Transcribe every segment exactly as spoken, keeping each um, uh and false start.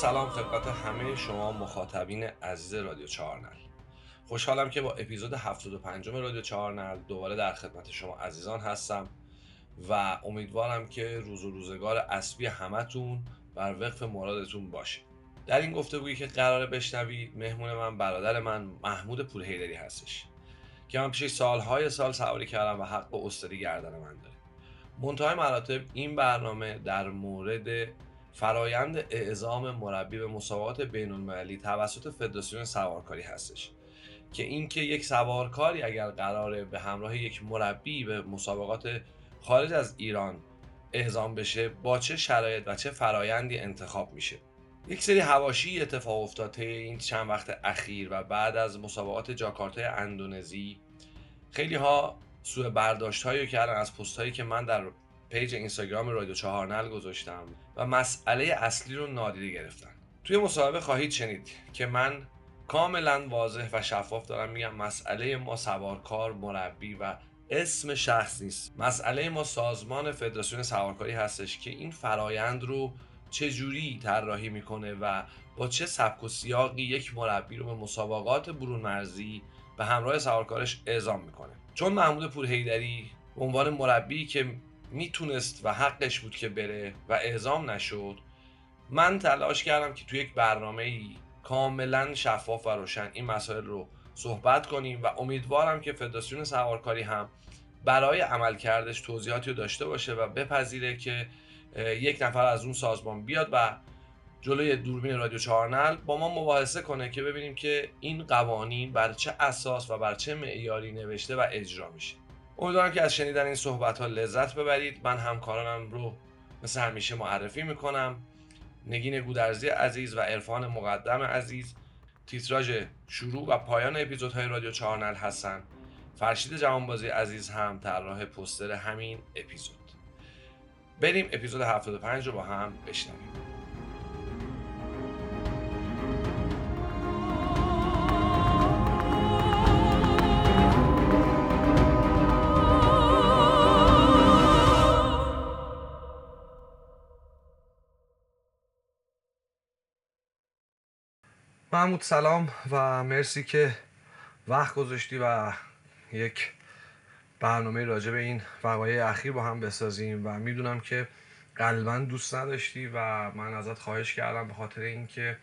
سلام خدمت همه شما مخاطبین عزیز رادیو چهارنل. خوشحالم که با اپیزود هفتاد و پنجم رادیو چهارنل دوباره در خدمت شما عزیزان هستم و امیدوارم که روز و روزگار اسبی همتون بر وفق مرادتون باشه. در این گفتگویی که قراره بشنوید مهمون من برادر من محمود پورحیدری هستش که من پیش سالهای سال سواری کردم و حق و استادی گردن من داره. منتهای مراتب این برنامه در مورد فرایند اعزام مربی به مسابقات بین‌المللی توسط فدراسیون سوارکاری هستش که اینکه یک سوارکاری اگر قراره به همراه یک مربی به مسابقات خارج از ایران اعزام بشه با چه شرایط و چه فرایندی انتخاب میشه. یک سری حواشی اتفاق افتاده این چند وقت اخیر و بعد از مسابقات جاکارتای اندونزی خیلی ها سوء برداشت هایی کردن از پست هایی که من در پیج اینستاگرام رادیو چهارنل گذاشتم و مسئله اصلی رو نادیده گرفتن. توی مصاحبه خواهید شنید که من کاملا واضح و شفاف دارم میگم مسئله ما سوارکار، مربی و اسم شخص نیست. مسئله ما سازمان فدراسیون سوارکاری هستش که این فرایند رو چجوری طراحی میکنه و با چه سبک و سیاقی یک مربی رو به مسابقات برون مرزی به همراه سوارکارش اعزام میکنه. چون محمود پورحیدری به عنوان مربی که میتونست و حقش بود که بره و اعزام نشد، من تلاش کردم که توی یک برنامه‌ای کاملا شفاف و روشن این مسائل رو صحبت کنیم و امیدوارم که فدراسیون سوارکاری هم برای عملکردش توضیحاتی رو داشته باشه و بپذیره که یک نفر از اون سازمان بیاد و جلوی دوربین رادیو چهارنل با ما مباحثه کنه که ببینیم که این قوانین بر چه اساس و بر چه معیاری نوشته و اجرا میشه. امیدوارم که از شنیدن این صحبت ها لذت ببرید. من همکارانم رو مثل همیشه معرفی میکنم: نگین گودرزی عزیز و عرفان مقدم عزیز. تیتراژ شروع و پایان اپیزودهای رادیو چهارنل هستن. فرشید جوانبازی عزیز هم طراح پوستر همین اپیزود. بریم اپیزود هفتاد و پنج رو با هم بشنویم. محمود سلام و مرسی که وقت گذاشتی و یک برنامه راجع به این وقایع اخیر با هم بسازیم و میدونم که قلباً دوست نداشتی و من ازت خواهش کردم به خاطر اینکه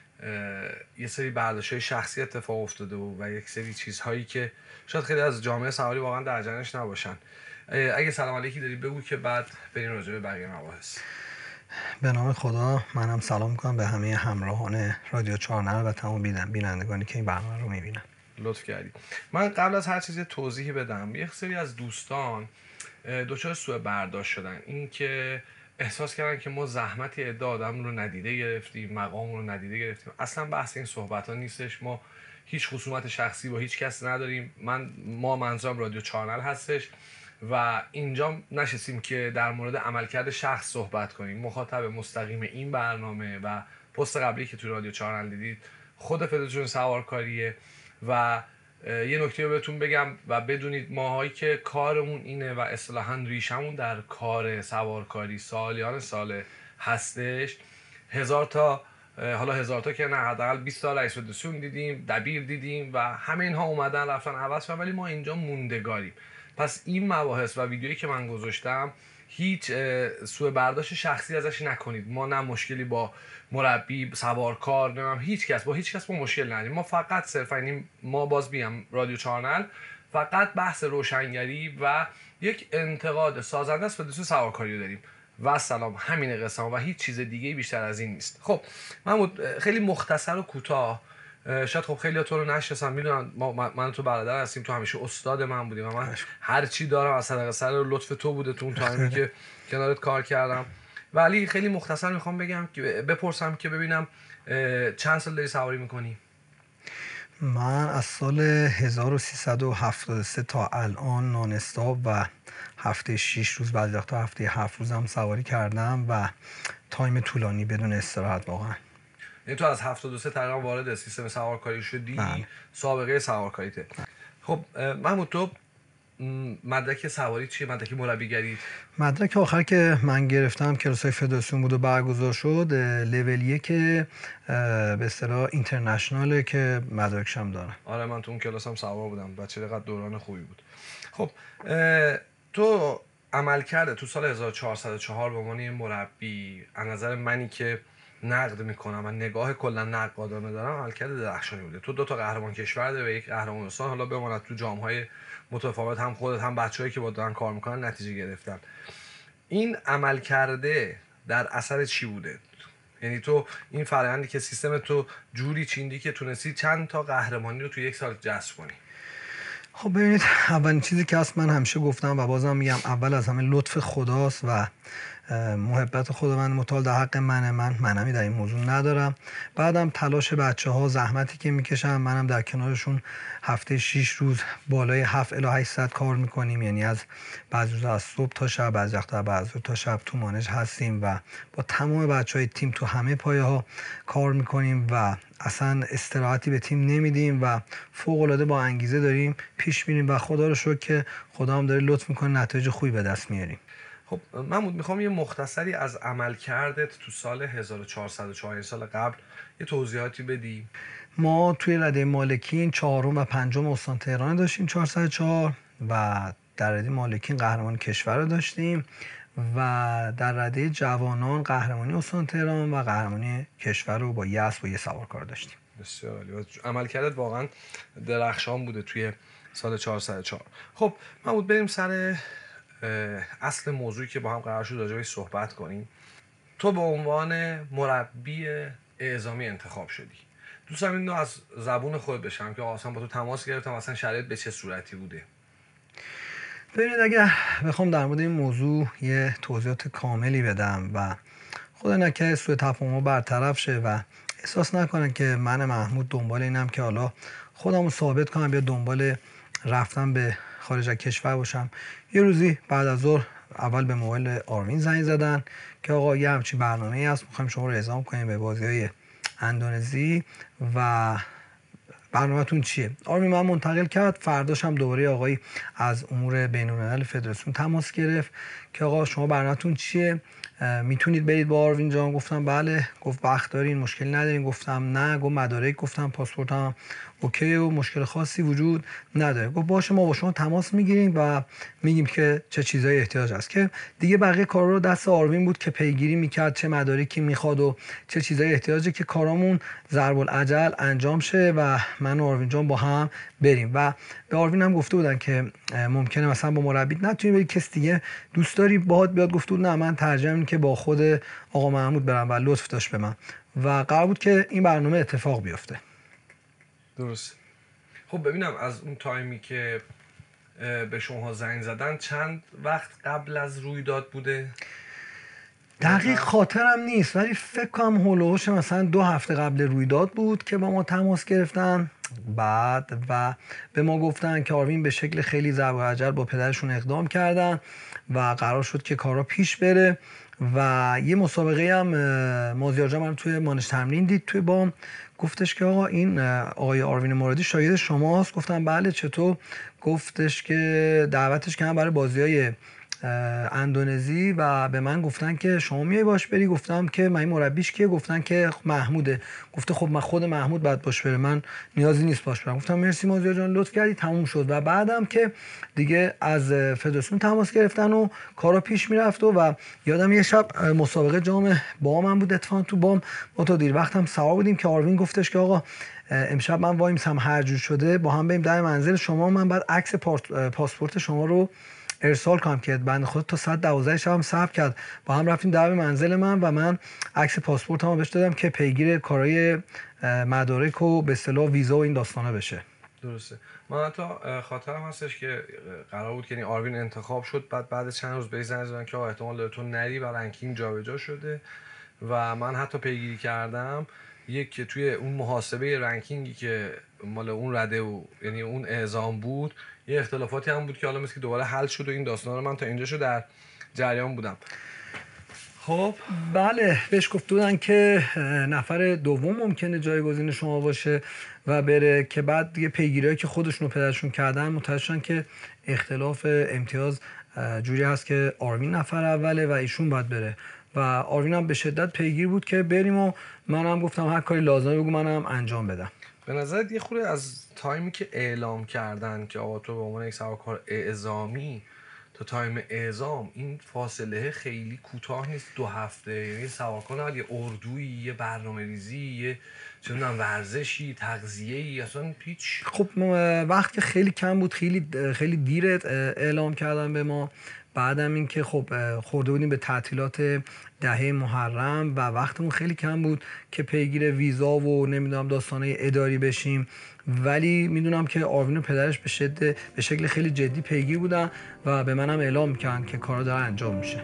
یه سری برداشت‌های شخصی اتفاق افتاده و, و یک سری چیزهایی که شاید خیلی از جامعه سواری واقعا در جریانش نباشن. اگه سلام علیکی داری بگو که بعد بریم راجع به بقیه مباحث. به نام خدا، منم سلام میکنم به همه همراهان رادیو چهارنل و تمام بینندگانی که این برنامه رو میبینن. لطف کردی. من قبل از هر چیزی توضیحی بدم، یک سری از دوستان دچار سوء برداشت شدن، این که احساس کردن که ما زحمتی عده آدم رو ندیده گرفتیم، مقام رو ندیده گرفتیم. اصلا بحث این صحبت ها نیستش. ما هیچ خصومت شخصی با هیچ کس نداریم. من ما منظورم رادیو چهارنل هستش و اینجا نشستیم که در مورد عملکرد شخص صحبت کنیم. مخاطب مستقیم این برنامه و پست قبلی که تو رادیو چهارنل دیدید خود فدراسیون سوارکاریه و یه نکته رو بهتون بگم و بدونید ماهایی که کارمون اینه و اصطلاحاً ریشمون در کار سوارکاری سالیان سال هستش، هزار تا حالا هزار تا که نه حداقل بیست تا رئیس فدراسیون دیدیم، دبیر دیدیم و همه اینها اومدن رفتن عوض شدن، ولی ما اینجا موندگاریم. پس این مباحث و ویدیویی که من گذاشتم هیچ سوء برداشت شخصی ازش نکنید. ما نه مشکلی با مربی، سوارکار، نه هیچ کس با هیچ کس ما مشکل نداریم. ما فقط صرفا این ما باز بیم رادیو چهارنل فقط بحث روشنگری و یک انتقاد سازنده از فدراسیون سوارکاری رو داریم و سلام. همین قصه و هیچ چیز دیگه بیشتر از این نیست. خب محمود، خیلی مختصر و کوتاه، شاید خب خیلی تو رو نشناسن، میدونن ما من تو برادر هستیم، تو همیشه استاد من بودی و من هر چی دارم از صدقه سر لطف تو بوده تو اون تایمی که کنارت کار کردم. ولی خیلی مختصر میخوام بگم که بپرسم که ببینم چند سال داری سواری میکنی؟ من از سال هزار و سیصد و هفتاد و سه تا الان نان استاپ و هفته شش روز بعد وقتا هفته هفت روز هم سواری کردم و تایم طولانی بدون استراحت واقعا. یعنی تو از هفتاد و سه تقریبا وارد سیستم سوارکاری شدی؟ بله. سابقه سوارکاریته. خب محمود، تو مدرک سواری چیه؟ مدرک مربیگری؟ مدرک آخر که من گرفتم کلاسای فدراسیون بود و برگزار شد لول یک به اصطلاح اینترنشناله که مدرکشم دارم. آره من تو اون کلاس هم سوار بودم، بچه دقیقا دوران خوبی بود. خب تو عمل کرده تو سال هزار و چهارصد و چهار به عنوان یه مربی، از نظر منی که نقد میکنم و نگاه کلا نقادانه دارم، عملکرد درخشانی بوده. تو دو تا قهرمان کشور داری و یک قهرمان استان، حالا بماند تو جام‌های متفاوت هم خودت هم بچه‌ای که با دارن کار میکنن نتیجه گرفتن. این عملکرده در اثر چی بوده؟ یعنی تو این فرآیندی که سیستم تو جوری چیندی که تونستی چند تا قهرمانی رو تو یک سال جذب کنی؟ خب ببینید، اولین چیزی که اصلا من همیشه گفتم و بازم میگم، اول از همه لطف خداست و محبت خداوند متعال در حق منه. من منمی در این موضوع ندارم. بعدم تلاش بچه ها، زحمتی که میکشم، منم در کنارشون هفته شش روز بالای هفت الی هشت ساعت کار میکنیم. یعنی از بعضی روزا از صبح تا شب، بعضی وقتا بعضی تا شب تو مانج هستیم و با تمام بچهای تیم تو همه پایه ها کار میکنیم و اصلا استراحتی به تیم نمیدیم و فوق العاده با انگیزه داریم پیش میریم و خدا رو شکر که خدا هم داره لطف میکنه، نتایج خوبی به دست میاریم. خب محمود، میخوام یه مختصری از عملکردت تو سال هزار و چهارصد و چهار، سال قبل، یه توضیحاتی بدی. ما توی رده مالکین چهارم و پنجم استان تهران داشتیم چهارصد و چهار و در رده مالکین قهرمان کشور رو داشتیم و در رده جوانان قهرمانی استان تهران و قهرمانی کشور رو با یه اسب و یه سوارکار داشتیم. بسیار عالی. عملکردت واقعا درخشان بوده توی سال چهارصد و چهار. خب محمود، بریم سر اصل موضوعی که با هم قرار شد راجع بهش صحبت کنیم. تو به عنوان مربی اعزامی انتخاب شدی. دوستم اینو از زبون خود بشم که اصلا با تو تماس گرفتم، اصلا شرایط به چه صورتی بوده؟ ببینید، اگر بخوام در مورد این موضوع یه توضیحات کاملی بدم و خدا نکنه سوء تفاهم برطرف شه و احساس نکنن که من محمود دنبال اینم که حالا خودم رو ثابت کنم یا دنبال رفتن به خارج از کشور باشم. یه روزی بعد از ظهر اول به موبایل آروین زنگ زدن که آقا یه همچین برنامه‌ای هست، می‌خوایم شما رو اعزام کنیم به بازی‌های اندونزی و برنامه‌تون چیه؟ آرمین من منتقل کرد. فرداش هم دوباره آقایی از امور بین‌الملل فدراسیون تماس گرفت که آقا شما برنامه‌تون چیه؟ میتونید برید با آروین جان؟ گفتم بله. گفت وقت دارین؟ مشکلی ندارین؟ گفتم نه. گفت مدارک؟ گفتم پاسپورتم اوکی و مشکل خاصی وجود نداره. گفت باشه، ما با شما تماس میگیریم و میگیم که چه چیزایی احتیاج هست. که دیگه بقیه کارا رو دست آروین بود که پیگیری میکرد چه مدارکی میخواد و چه چیزایی احتیاجه که کارامون ضرب العجل انجام شه و من و آروین جان با هم بریم. و به آروین هم گفته بودن که ممکنه مثلا با مربی نتونی بری، کس دیگه دوست داری باهات بیاد؟ گفت نه، من ترجیح میدم که با خود آقا محمود برم و لطف داشت به من و قرار بود که این برنامه اتفاق بیفته. درست. خب ببینم از اون تایمی که به شما زنگ زدن چند وقت قبل از رویداد بوده؟ دقیق خاطرم نیست ولی فکر کنم هولوش مثلا دو هفته قبل رویداد بود که با ما تماس گرفتن بعد و به ما گفتن که آروین به شکل خیلی ضرب العجل با پدرشون اقدام کردن و قرار شد که کارا پیش بره و یه مسابقه هم مازیار جان من توی مانش تمرین دید توی بام، گفتش که آقا این آقای آروین مرادی شاگرد شماست؟ گفتم بله. چطور؟ گفتش که دعوتش کردن برای بازی‌های اندونزی و به من گفتن که شما میای باش بری. گفتم که من مربیش کیه؟ گفتن که محموده. گفته خب من خود محمود بعد باش بره، من نیازی نیست باش برم. گفتم مرسی مازیار جان، لطف کردی. تموم شد و بعدم که دیگه از فدراسیون تماس گرفتن و کارا پیش میرفت و, و یادم یه شب مسابقه جام بام من بود اتفاقا تو بام، ما تا دیر وقت هم سوار بودیم که آروین گفتش که آقا امشب من وای میسم هر جور شده با هم بریم در منزل شما، من بعد عکس پاسپورت شما رو ارسال کنم که بنده خود تا ساعت دوازده شب هم صبر کرد. با هم رفتیم در منزل من و من عکس پاسپورتمو بهش دادم که پیگیر کارهای مدارک و به اصطلاح ویزا و این داستانا بشه. درسته. من حتی خاطرم هستش که قرار بود که این آروین انتخاب شد، بعد بعد چند روز به زنگ زدن که احتمال داره تو نری و رنکینگ جابجا شده و من حتی پیگیری کردم یک توی اون محاسبه رنکینگی که مال اون رده و یعنی اون اعزام بود یه اختلافاتی هم بود که حالا مثل که دوباره حل شد و این داستانا رو من تا اینجاشو در جریان بودم. خب بله بهش گفته بودن که نفر دوم ممکنه جایگزین شما باشه و بره، که بعد دیگه پیگیریایی که خودشون و پدرشون کردن متوجه شدن که اختلاف امتیاز جوری هست که آروین نفر اوله و ایشون باید بره و آروین هم به شدت پیگیر بود که بریم و منم گفتم هر کاری لازمه بگو منم انجام بدم. به نظرت یه خورده از تایمی که اعلام کردن که آقا تو به عنوان یک سوارکار اعزامی تا تایم اعزام این فاصله خیلی کوتاه نیست، دو هفته، یعنی سوارکار نباید یه اردویی، یه برنامه ریزی، یه چه می‌دونم ورزشی، تغذیه‌ای، اصلا پیچ. خب وقت که خیلی کم بود، خیلی خیلی دیر اعلام کردن به ما. بعدم این که خب خورده بودیم به تعطیلات دهه محرم و وقتمون خیلی کم بود که پیگیر ویزا و نمیدونم داستانه اداری بشیم، ولی میدونم که آروین و پدرش به شدت به شکل خیلی جدی پیگیر بودن و به منم اعلام میکنن که کارا داره انجام میشه.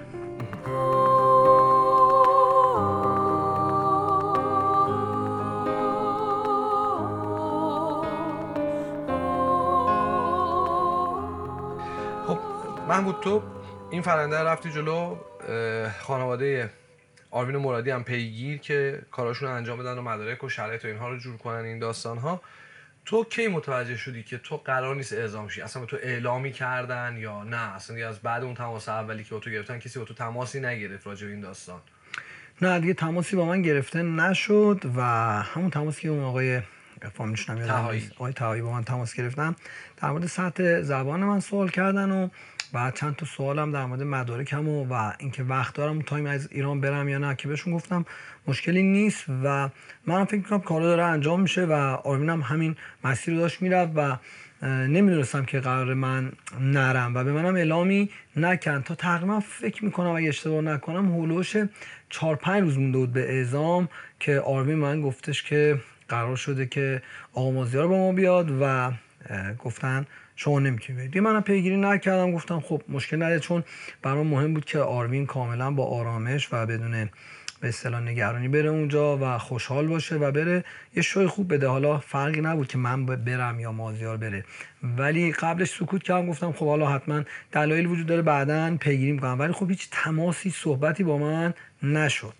محمود تو این فرنده رفتی جلو، خانواده آروین مرادی هم پیگیر که کاراشون رو انجام بدن و مدارک و شرایط و اینها رو جور کنن این داستان ها. تو کی متوجه شدی که تو قرار نیست اعزام شی؟ اصلا به تو اعلامی کردن یا نه اصلا دیگه از بعد اون تماس اولی که با تو گرفتن کسی با تو تماسی نگرفت راجع به این داستان؟ نه دیگه تماسی با من گرفته نشد و همون تماسی که اون آقای فامیلش نمیدونم آقای طهایی با من تماس گرفتم در مورد سطح زبان من سوال کردن و بعد چند تا سوالم در مورد مدارکم و, و اینکه وقت دارم تایم از ایران برم یا نه، که بهشون گفتم مشکلی نیست و منم فکر می‌کنم کارا داره انجام میشه و آروینم همین مسیر رو داشت میرفت و نمیدونستم که قرار من نرم و به منم اعلامی نکردن تا تقریبا فکر میکنم اگه اشتباه نکنم هولوش چهار پنج روز مونده بود به اعزام که آروین من گفتش که قرار شده که آقا مازیار با ما بیاد و گفتن شما نمیتونید برید. منم پیگیری نکردم، گفتم خب مشکل نداره، چون برام مهم بود که آروین کاملا با آرامش و بدون به اصطلاح نگرانی بره اونجا و خوشحال باشه و بره یه شوی خوب بده. حالا فرقی نبود که من برم یا مازیار بره، ولی قبلش سکوت کردم، گفتم خب حالا حتما دلایل وجود داره بعداً پیگیری میکنم، ولی خب هیچ تماسی صحبتی با من نشد.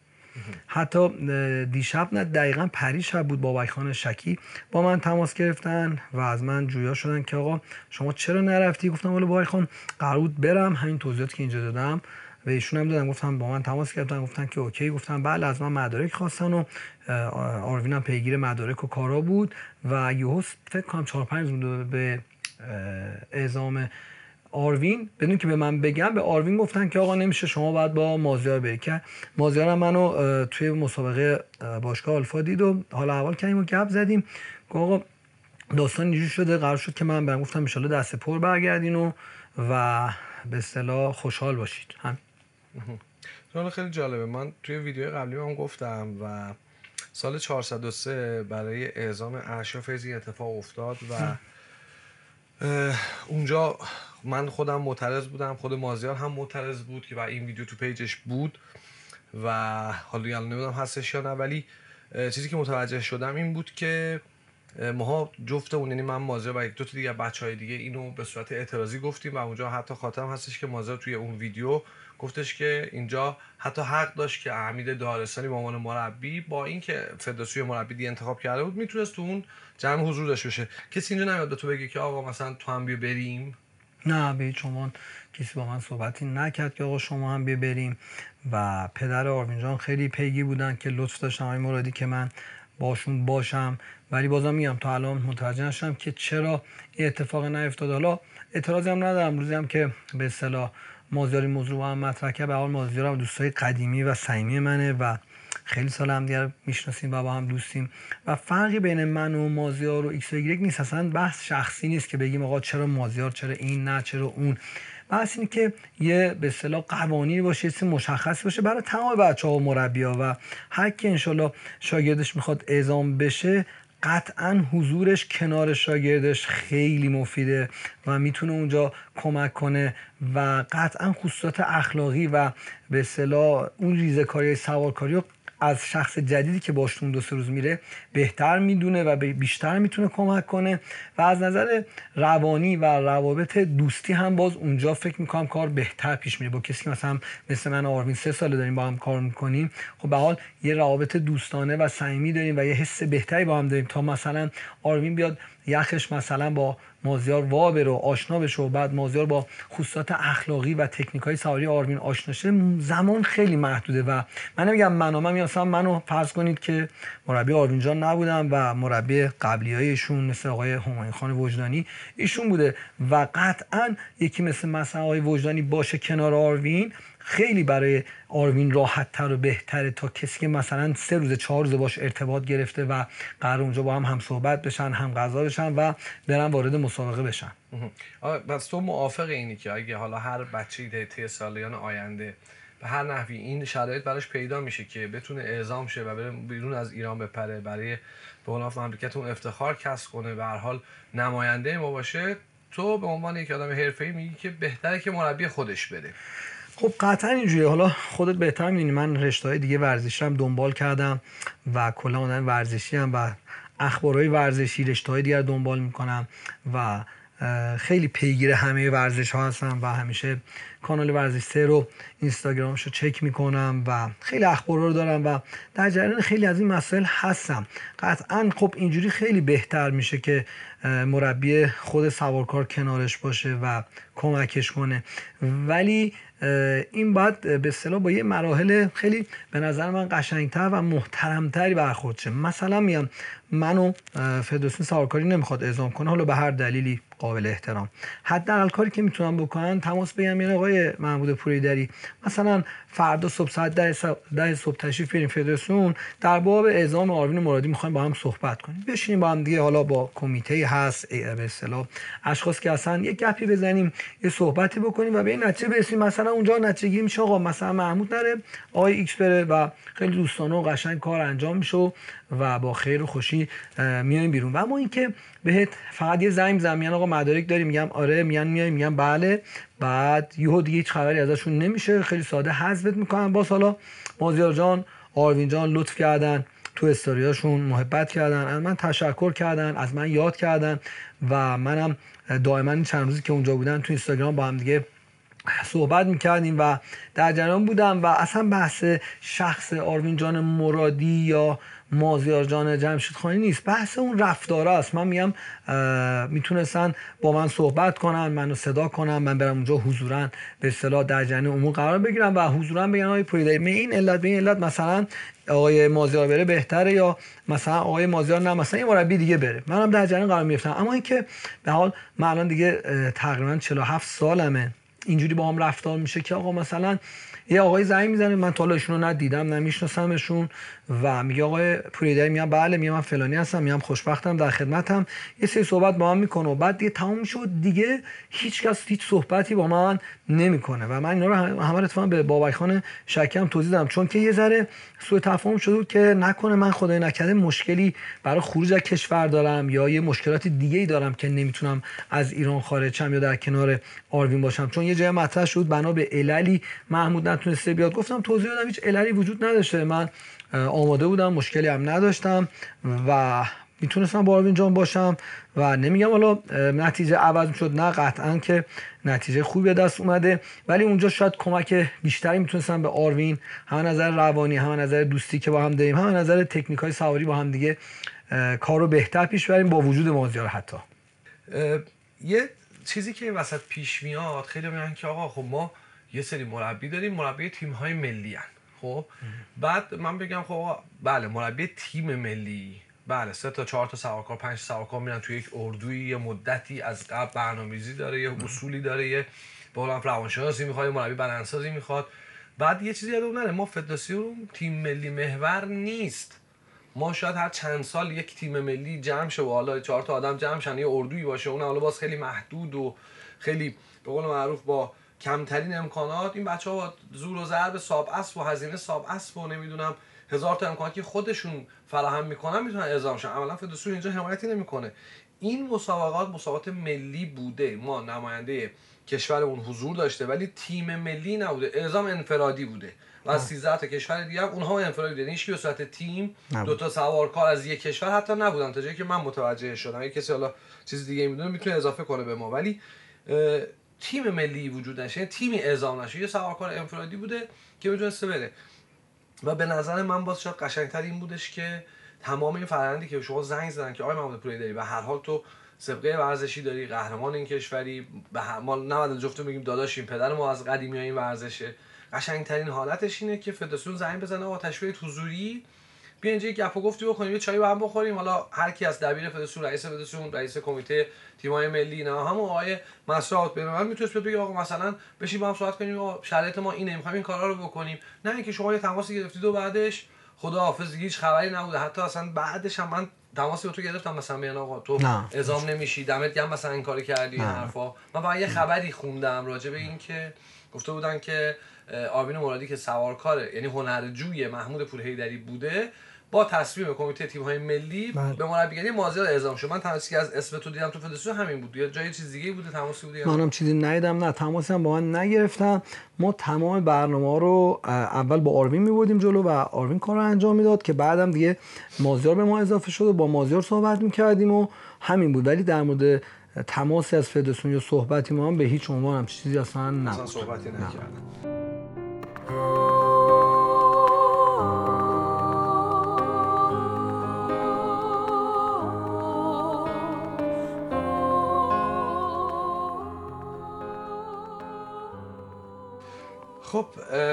حتی دیشب نه دقیقاً پریشب بود بابک خان شکی با من تماس گرفتن و از من جویا شدن که آقا شما چرا نرفتی؟ گفتم والا بابک خان قرار بود برم، همین توضیحاتی که اینجا دادم و ایشون هم دادن، گفتم با من تماس گرفتن گفتن که اوکی، گفتم بله از من مدارک خواستن و آروین هم پیگیر مدارک و کارا بود و یهو فکر کنم چهار پنج روز به اعزام آروین بدون که به من بگم به آروین گفتن که آقا نمیشه شما باید با مازیار برید، که مازیار هم منو توی مسابقه باشگاه آلفا دید و حالا اول کردیم و گپ زدیم که آقا داستان اینجوری شده، قرار شد که من برم، گفتم ان شاءالله دست پر برگردین و و به اصطلاح خوشحال باشید. هم حالا خیلی جالبه، من توی ویدیو قبلی هم گفتم و سال چهارصد و سه برای اعزام ارشیا فیضی اتفاق افتاد و اونجا من خودم معترض بودم، خود مازیار هم معترض بود که و این ویدیو تو پیجش بود و حالا یعنی نمیدونم هستش یا نه، ولی چیزی که متوجه شدم این بود که ماها جفتمون، یعنی من مازیار و یک دو تا دیگه بچهای دیگه اینو به صورت اعتراضی گفتیم و اونجا حتی خاطرم هستش که مازیار توی اون ویدیو گفتش که اینجا حتی حق داشت که حمید دارستانی به عنوان مربی با اینکه فدراسیون مربی دی انتخاب کرده بود میتونست تو اون جمع حضور داشته باشه. کسی اینجا نمیاد به تو بگه که آقا مثلا تو هم بیا بریم؟ نه به شما کسی با من صحبتی نکرد که آقا شما هم بیا بریم و پدر آروین جان خیلی پیگیر بودن که لطف داشتن آقای مرادی که من باشون باشم، ولی بازم میگم تا الان متوجه نشدم که چرا این اتفاق نیفتاد. حالا اعتراضی هم ندارم، روزی هم که به اصطلاح مازیار این موضوع با هم مطرح کرد، به حال مازیار هم دوستای قدیمی و صمیمی منه و خیلی سال هم دیگه میشناسیم و با هم دوستیم و فرقی بین من و مازیار و ایکس و ایگرگ نیست، اصلا بحث شخصی نیست که بگیم آقا چرا مازیار، چرا این، نه چرا اون. بحث اینه که یه به اصطلاح قوانینی باشه، چیز مشخص باشه برای تمام بچه‌ها و مربی‌ها و هر کی ان شاءالله شاگردش میخواد اعزام بشه قطعا حضورش کنار شاگردش خیلی مفیده و میتونه اونجا کمک کنه و قطعا خصوصیات اخلاقی و به اصطلاح اون ریزه‌کاری سوارکاری رو از شخص جدیدی که باش اون دو سه روز میره بهتر میدونه و بیشتر میتونه کمک کنه و از نظر روانی و روابط دوستی هم باز اونجا فکر میکنم کار بهتر پیش میره. با کسی که مثلا مثل من و آروین سه ساله داریم با هم کار میکنیم، خب به حال یه روابط دوستانه و صمیمی داریم و یه حس بهتری با هم داریم تا مثلا آروین بیاد یخش مثلا با مازیار وا بره و آشنا بشه و بعد مازیار با خصوصیات اخلاقی و تکنیکای سواری آروین آشنا شه. زمان خیلی محدوده و من نمیگم من من مثلا منو فرض کنید که مربی آروین جان نبودم و مربی قبلیایشون مثل آقای همایون خان وجدانی ایشون بوده و قطعا یکی مثل مثلا آقای وجدانی باشه کنار آروین خیلی برای آروین راحت تر و بهتره تا کسی که مثلا سه روز چهار روز باش ارتباط گرفته و قرار اونجا با هم هم صحبت بشن، هم غذا بشن و برن وارد مسابقه بشن. بس تو موافق اینی که اگه حالا هر بچه‌ای طی سالیان آینده به هر نحوی این شرایط براش پیدا میشه که بتونه اعزام شه و بره بیرون از ایران بپره، برای به قول مملکتمون افتخار کسب کنه، به هر حال نماینده ما باشه، تو به عنوان یک آدم حرفه‌ای میگی که بهتره که مربی خودش بره؟ خب قطعا اینجوریه. حالا خودت بهتر میدونی من رشته‌های دیگه ورزشی هم دنبال کردم و کلا آدم ورزشی هم و اخبارهای ورزشی رشته‌های دیگر دنبال میکنم و خیلی پیگیر همه ورزش ها هستم و همیشه کانال ورزش سه رو اینستاگرامش رو چک میکنم و خیلی اخبار رو دارم و در جریان خیلی از این مسائل هستم. قطعا خب اینجوری خیلی بهتر میشه که مربی خود سوارکار کنارش باشه و کمکش کنه، ولی این باید به اصطلاح با یه مراحل خیلی به نظر من قشنگتر و محترمتری برخورد شه. مثلا میگم منو فدراسیون سوارکاری نمیخواد اعزام کنه، حالا به هر دلیلی قابل احترام، حداقل کاری که میتونم بکنن تماس بگیرم یعنی آقای محمود پوریدری مثلا فردا صبح ساعت ده صبح تشریف بیاریم فدراسیون در باب اعزام آروین مرادی میخوایم با هم صحبت کنیم، بشینیم با هم دیگه، حالا با کمیته هست به اصطلاح اشخاص که هستن یه گپی بزنیم، یه صحبتی بکنیم و به این نتیجه برسیم مثلا اونجا نتیجه گیری میشه آقا مثلا محمود نره آقای ایکس بره و خیلی دوستانه و قشنگ کار انجام میشه و با خیر و خوشی میایم بیرون. و اما اینکه بهت فقط یه زنگ میزنم میگن آقا مدارک داری، میگم آره، میگن میایم، میگم بله، بعد یهو دیگه هیچ خبری ازشون نمیشه، خیلی ساده حذفت میکنن. باز حالا مازیار جان، آروین جان لطف کردن تو استوریاشون محبت کردن، از من تشکر کردن، از من یاد کردن و منم دائما این چند روزی که اونجا بودن تو اینستاگرام با هم دیگه صحبت میکردیم و در جریان بودم و اصلا بحث شخص آروین جان مرادی یا مازیار جان جمشید خانی نیست، بحث اون رفتاره است. من میگم میتونستن با من صحبت کنن، منو صدا کنن، من برم اونجا حضورا به اصطلاح در جریان امور قرار بگیرم و حضورا بگن آقای پوریدری به این علت به این علت مثلا آقای مازیار بره بهتره یا مثلا آقای مازیار نه مثلا یه مربی دیگه بره، منم در جریان قرار میگرفتم. اما اینکه به حال من الان دیگه تقریبا چهل و هفت سالمه اینجوری با هم رفتار میشه که آقا مثلا یه آقای زنگ میزنه، من تا حالا ایشونو ندیدم نمیشناسمشون و میگه آقای پوریدری، میگم بله، میگم من فلانی هستم، میگم خوشبختم در خدمتم، یه سری صحبت با هم میکنه و بعد دیگه تموم میشه و دیگه هیچ کس هیچ صحبتی با من نمیکنه و من اینا رو همه اتفاقا به بابک خان شکیم توضیح دادم چون که یه ذره سوء تفاهم شده بود که نکنه من خدای نکرده مشکلی برای خروج از کشور دارم یا یه مشکلات دیگه‌ای دارم که نمیتونم از ایران خارج شم یا در کنار آروین باشم، چون یه جای مطرح شد بنا به عللی محمود نتونسته بیاد. گفتم توضیح دادم هیچ عللی وجود نداشته، من آماده بودم، مشکلی هم نداشتم و میتونستم با آروین جان باشم و نمیگم حالا نتیجه عوض شد، نه قطعا که نتیجه خوبی به دست اومده، ولی اونجا شاید کمک بیشتری میتونستم به آروین هم نظر روانی هم نظر دوستی که با هم داریم هم نظر تکنیکای سواری با هم دیگه کارو بهتر پیش بریم با وجود مازیار. حتی یه چیزی که این وسط پیش میاد خیلی میگن که آقا خب ما یه سری مربی داریم، مربی تیم‌های ملی ان، خب بعد من بگم خب بله مربی تیم ملی، بله سه تا چهار تا سوارکار پنج تا سوارکار میرن توی یک اردوی یه مدتی از قبل برنامه‌ریزی داره، یه اصولی داره، یه به قول روانشناسی میخواد، مربی بدنسازی میخواد. بعد یه چیزی یادمون نره ما فدراسیون تیم ملی محور نیست، ما شاید هر چند سال یک تیم ملی جمع شه و حالا چهار تا آدم جمع شن یه اردویی باشه، اون حالا باز خیلی محدود و خیلی به قول معروف با کمترین امکانات این بچه‌ها با زور و ضرب صاب اسب و هزینه صاب اسب و نمیدونم هزار تا امکاناتی که خودشون فراهم میکنن میتونن اعزام شن. عملا فدراسیون اینجا حمایتی نمیکنه. این مسابقات مسابقات ملی بوده، ما نماینده کشورمون حضور داشته ولی تیم ملی نبوده، اعزام انفرادی بوده و از سیزده تا کشور دیگه هم اونها انفرادی بوده، هیچ کی به صورت تیم دو تا سوارکار از یک کشور حتی نبودن تا جایی که من متوجه شدم. اگه کسی حالا چیز دیگه میدونه میتونه اضافه کنه به ما، ولی تیم ملی وجود نشه، تیمی اعزام نشه، یه سوارکار انفرادی بوده که میتونسته بره. و به نظر من باز شاید قشنگتر این بودش که تمام این فرآیندی که شما زنگ زدن که آقای محمود پوریدری به هر حال تو سابقه ورزشی داری، قهرمان این کشوری، به هر ما نباید جفتو بگیم داداشیم، پدر ما از قدیمی ها این ورزشه. قشنگترین حالتش اینه که فدراسیون زنگ بزنه آقا تشریف حضوری بیا اینجا گپ و گفتی بکنیم، یه چایی با هم بخوریم، حالا هر کی از دبیر فدراسیون، رئیس فدراسیون، رئیس کمیته تیم‌های ملی، نه همون آقای مسعود بنوان میتونست بگه آقا مثلا بشین با هم صحبت کنیم، آقا شرایط ما اینه، می‌خوایم این کارا رو بکنیم. نه اینکه شما یه تماسی گرفتید و بعدش خداحافظ هیچ خبری نبوده. حتی اصلا بعدش هم من تماسی با تو گرفتم مثلا میگن آقا تو اعزام نمیشی، دمت گرم مثلا این کارو کردی، این حرفا. من فقط یه خبری خوندم راجع به این که گفته بودن که آرمین مرادی که سوارکاره، یعنی هنرجوی محمود پورحیدری بوده، با تصمیم کمیته تیم‌های ملی به مربیگری مازیار اعزام شد. من تماسی که از اسم تو دیدم تو فدراسیون همین بود یا جای چیز دیگه بوده، تماسی بوده؟ منم چیزی ندیدم، نه تماسی هم با من نگرفتم. ما تمام برنامه رو اول با آروین می‌بردیم جلو و آروین کار رو انجام میداد که بعدم دیگه مازیار به ما اضافه شد و با مازیار صحبت می‌کردیم و همین بود. ولی در مورد تماسی از فدراسیون یا صحبتی ما هم به هیچ عنوان هم چیزی اصلا نبود. اصلا صحبتی نکردم. خب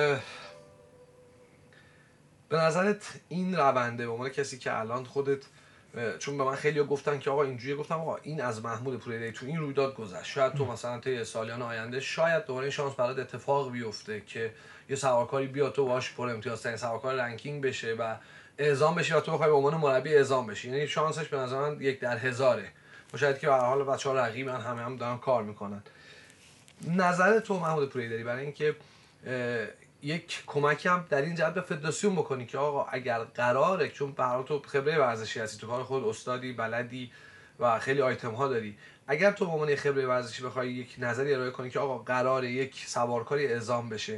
به نظرت این رونده به عنوان کسی که الان خودت، چون به من خیلی گفتن که آقا اینجوری، گفتم آقا این از محمود پورحیدری تو این رویداد گذشت، شاید تو مثلا طی سالیان آینده شاید دوباره این شانس برات اتفاق بیفته که یه سوارکاری بیاد تو باهاش پر امتیازترین سوارکار رنکینگ بشه و اعزام بشه و تو بخوای به عنوان مربی اعزام بشی. یعنی شانسش به نظر من یک در هزاره. شاید که به هر حال بچه‌ها رقیبن، همه هم دارن کار میکنن. نظر تو محمود پورحیدری برای اینکه یک کمکی هم در این جهت به فدراسیون بکنی که آقا اگر قراره، چون به هر حال تو خبره ورزشی هستی، تو کار خود استادی، بلدی و خیلی آیتم ها داری، اگر تو به عنوان خبره ورزشی بخوای یک نظری ارائه کنی که آقا قراره یک سوارکاری اعزام بشه،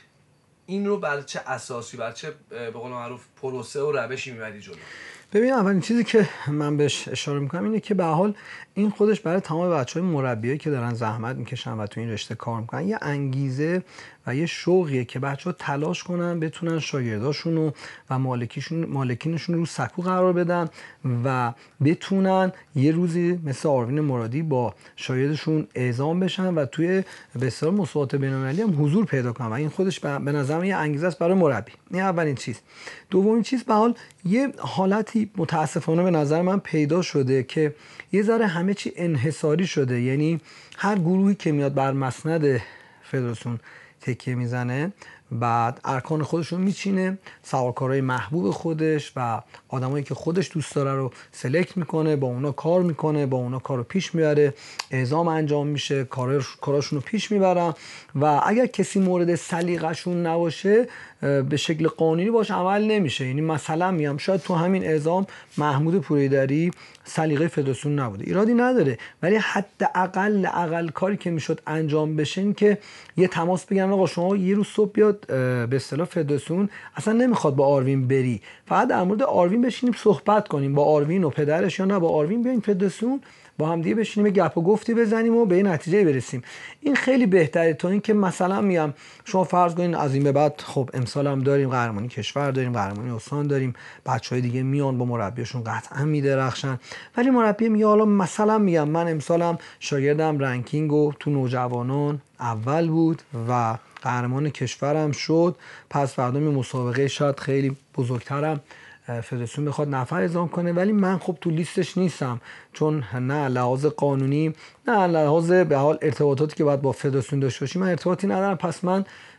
این رو بر چه اساسی، بر چه به قول معروف پروسه و روشی میبری جلو؟ ببین اولین چیزی که من بهش اشاره میکنم اینه که به حال این خودش برای تمام بچهای مربیایی که دارن زحمت میکشن و تو این رشته کار میکنن یه انگیزه و یه شوقیه که بچه‌ها تلاش کنن بتونن شاگرداشون و, و مالکیشون مالکینشون رو سکو قرار بدن و بتونن یه روزی مثل آرمین مرادی با شاگردشون اعزام بشن و توی به اصطلاح مسابقات بین‌المللی هم حضور پیدا کنن و این خودش به نظر یه انگیزه است برای مربی. این اولین چیز. دومین چیز به حال یه حالتی متاسفانه به نظر من پیدا شده که یه ذره همه چی انحصاری شده، یعنی هر گروهی که میاد بر مسند فدراسیون تکیه میزنه بعد ارکان خودشون میچینه، سوارکارهای محبوب خودش و آدمایی که خودش دوست داره رو سلکت میکنه، با اونا کار میکنه، با اونا کارو پیش میبره، اعزام انجام میشه، کاراشون رو پیش میبرن و اگر کسی مورد سلیقه‌شون نباشه به شکل قانونی باش عمل نمیشه. یعنی مثلا میام شاید تو همین اعزام محمود پورحیدری سلیقه فدراسیون نبوده، ایرادی نداره، ولی حداقل اقل کاری که میشد انجام بشه این که یه تماس بگیرن آقا شما یه روز صبح بیاد به اصطلاح فدراسیون اصلا نمیخواد با آروین بری، فقط در مورد آروین بشینیم صحبت کنیم با آروین و پدرش یا نه با آروین بیاین فدراسیون با هم دیگه بشینیم گپ و گفتی بزنیم و به این نتیجه برسیم. این خیلی بهتره تا اینکه مثلا میام شما فرض کنین از این به بعد خب امسال هم داریم قهرمانی کشور داریم، قهرمانی استان داریم، بچهای دیگه میان با مربیشون قطعا میدرخشن، ولی مربی میگه حالا مثلا میگم من امسالم شاگردم رنکینگو تو نوجوانان اول بود و قهرمان کشورم شد، پس فردا می مسابقه شاید خیلی بزرگترم فدراسیون بخواد نفر اعزام کنه ولی من خب تو لیستش نیستم، چون نه لحاظ قانونی نه لحاظ به حال ارتباطاتی که باید با فدراسیون داشته باشیم من ارتباطی ندارم، پس من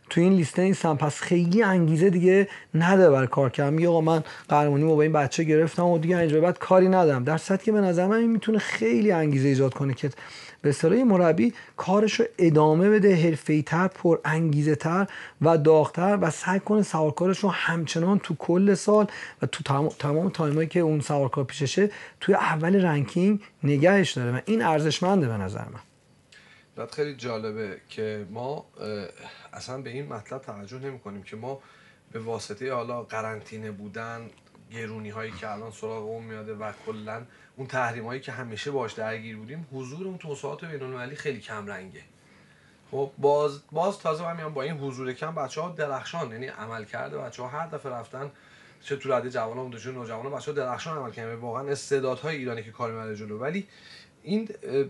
تو این لیست نیستم، پس خیلی انگیزه دیگه نداره برای کار کردن. میگه آقا من قهرمانیمو با این بچه گرفتم و دیگه اینجا بعد کاری ندارم. در صورتی که به نظر من این میتونه خیلی انگیزه ایجاد کنه که به اصطلاح مربی کارشو ادامه بده، حرفه‌ای‌تر، پر انگیزه تر و داغ‌تر و سعی کنه سوارکارش رو همچنان تو کل سال و تو تمام تمام تایمایی که اون سوارکار پیششه توی اول رنکینگ نگهش داره و این ارزشمنده به نظر من. بعد خیلی جالبه که ما اصلا به این مطلب توجه نمی کنیم که ما به واسطه حالا قرنطینه بودن، گرونی هایی که الان سراغمون میاده و کلا اون تحریم هایی که همیشه باش درگیر بودیم، حضور اون تو مسابقات بین المللی خیلی کم رنگه. خب باز باز تازه من میام با این حضور کم بچه‌ها درخشان، یعنی عمل کرده بچه‌ها هر دفعه رفتن چه تو رده جوانان و چه نوجوانان بچه‌ها درخشان عمل کردن، واقعا استعدادهای ایرانی که کار می‌بره جلو. ولی این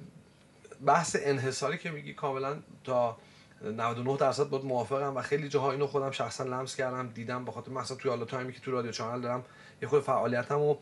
بحث انحصاری که میگی کاملا تا نود و نه درصد بود موافقم و خیلی جاها اینو خودم شخصا لمس کردم، دیدم، بخاطر مثلا توی حالا تایمی که تو رادیو چنل دارم یه خود فعالیتمو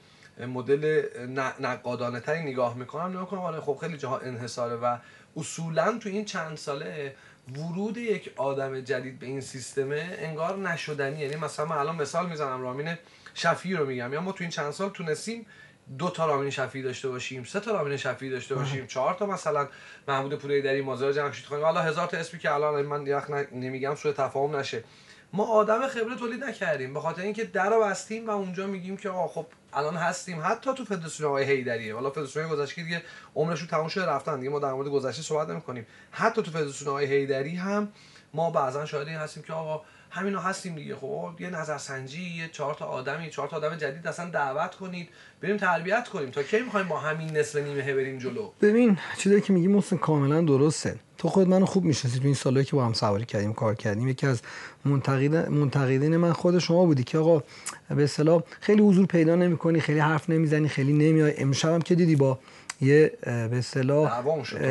مدل نقادانه تری نگاه میکنم نگاه کنم آره خب خیلی جاها انحصاره و اصولا تو این چند ساله ورود یک آدم جدید به این سیستمه انگار نشدنی. یعنی مثلا من الان مثال میزنم رامین شفیعی رو میگم، یا ما تو این چند سال تونستیم دو تا رامین شفیعی داشته باشیم، سه تا رامین شفیعی داشته باشیم، چهار تا مثلا محمود پوریدری، مازیار جمشید خانی، والا هزار تا اسمی که الان من یخ نمیگم سوء تفاهم نشه. ما آدم خبره تولید نکردیم به خاطر اینکه درو بستیم و اونجا میگیم که آقا خب الان هستیم. حتی تو فدراسیون آقای حیدریه، والا فدراسیون گذشته دیگه عمرشون تموم شده رفتن دیگه، ما در مورد گذشته صحبت نمی‌کنیم. حتی تو فدراسیون آقای حیدری هم ما بعضا شاهد این هستیم که آقا همینا هستیم دیگه. خب یه نظرسنجی، یه چهار تا آدمی، چهار تا آدم جدید اصلا دعوت کنید بریم تربیت کنیم. تا کی می‌خوایم با همین نصف نیمه بریم جلو؟ ببین چیزی که میگی محسن کاملا درسته. تو خود منو خوب میشناسی، تو این سالایی که با هم سواری کردیم کار کردیم یکی از منتقد منتقدین من خود شما بودی که آقا به اصطلاح خیلی حضور پیدا نمی‌کنی، خیلی حرف نمیزنی، خیلی نمیای. امشب هم که دیدی با یه به اصطلاح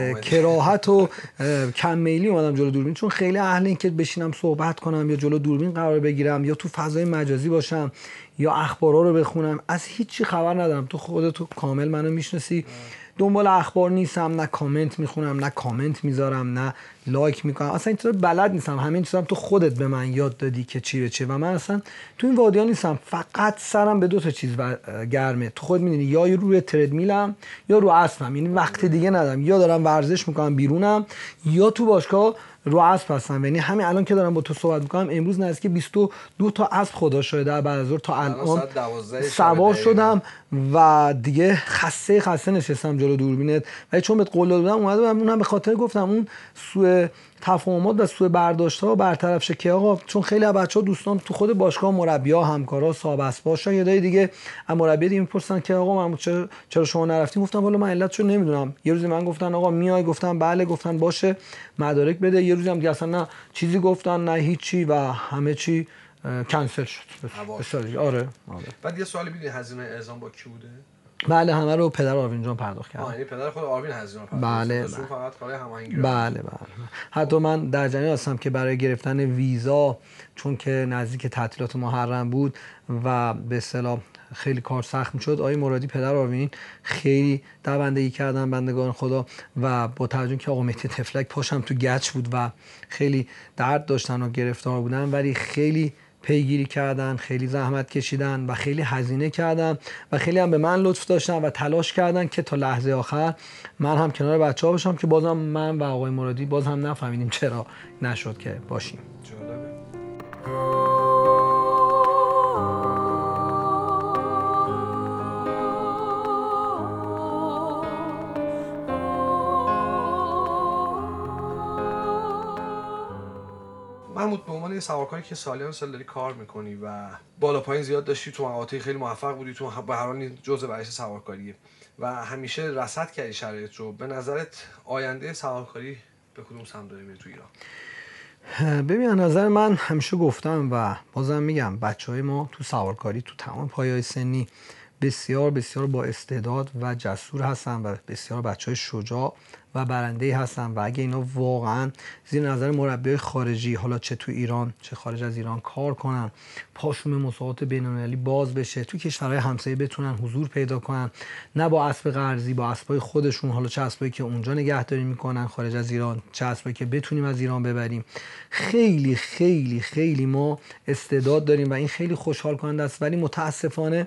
کراهت و کم میلی اومدم جلو دوربین، چون خیلی اهل این که بشینم صحبت کنم یا جلو دوربین قرار بگیرم یا تو فضای مجازی باشم یا اخبارا رو بخونم، از هیچی خبر ندارم. تو خودت کامل منو میشناسی، دنبال اخبار نیستم، نه کامنت میخونم، نه کامنت میذارم، نه لایک میکنم، اصلا اینطور بلد نیستم. همین چیزام تو خودت به من یاد دادی که چی به چه و من اصلا تو این وادیان نیستم. فقط سرم به دو تا چیز گرمه، تو خود میدونی، یا روی تردمیلم یا رو اسبم. یعنی وقت دیگه ندارم، یا دارم ورزش میکنم بیرونم یا تو باشگاه رو اسب هستم. یعنی همین الان که دارم با تو صحبت میکنم امروز نزدیک بیست و دو تا اسب خدا شده در بعد از ظهر تا الان سوار شدم و دیگه خسته خسته نشستم جلو دوربینت. ولی چون بهت قول دادم اومدم، اونم به خاطر گفتم اون سوء تفاهمات و سوء برداشت‌ها برطرف شه که آقا چون خیلی از بچه‌ها دوستان تو خود باشگاه، مربی‌ها، همکارا، صاحب اسبا، شاگردای دیگه از مربی دیگه میپرسن که آقا من چرا چرا شما نرفتین؟ گفتم والا من علتشو نمیدونم. یه روزی من گفتن آقا میای، گفتم بله، گفتن باشه مدارک بده. یه روزی هم دیگه اصلا نه چیزی گفتن نه هیچی و همه چی کنسل شد. بسیار آره آره. بعد یه سوالی بدین، هزینه اعزام با کی بوده؟ بله همه رو پدر آروین جان پرداخت کرد. آه یعنی پدر خود آروین هزینه رو پرداخت. بله بله. فقط کار هماهنگی. بله بله. حتی من در جریان هستم که برای گرفتن ویزا، چون که نزدیک تعطیلات محرم بود و به اصطلاح خیلی کار سخت میشد، آقای مرادی پدر آروین خیلی دوندگی کردن بندگان خدا و با توجه که آقا مهدی تفلک پاشم تو گچ بود و خیلی درد داشتن و گرفتار بودن، ولی خیلی پیگیری کردن، خیلی زحمت کشیدن و خیلی هزینه کردن و خیلی هم به من لطف داشتن و تلاش کردن که تا لحظه آخر من هم کنار بچه‌ها باشم که بازم من و آقای مرادی باز هم نفهمیدیم چرا نشد که باشیم. جالبه. محمود به عنوان یه سوارکاری که سالیان سال داری کار میکنی و بالا پایین زیاد داشتی، تو مقاطعی خیلی موفق بودی، تو به هر حال جزء بعضی سوارکاریه و همیشه رصد کردی شرایط رو، به نظرت آینده سوارکاری به کدوم سمت داره میره تو ایران؟ ببین از نظر من همیشه گفتم و بازم میگم بچهای ما تو سوارکاری تو تمام پایه‌های سنی بسیار بسیار با استعداد و جسور هستن و بسیار بچهای شجاع و برنده‌ای هستن و اگه اینا واقعا زیر نظر مربیای خارجی، حالا چه تو ایران چه خارج از ایران، کار کنن، پاشون به مسابقات بین‌المللی باز بشه، تو کشورهای همسایه بتونن حضور پیدا کنن، نه با اسب قرضی، با اسبای خودشون، حالا چه اسبایی که اونجا نگهداری میکنن خارج از ایران، چه اسبایی که بتونیم از ایران ببریم. خیلی خیلی خیلی ما استعداد داریم و این خیلی خوشحال کننده است، ولی متاسفانه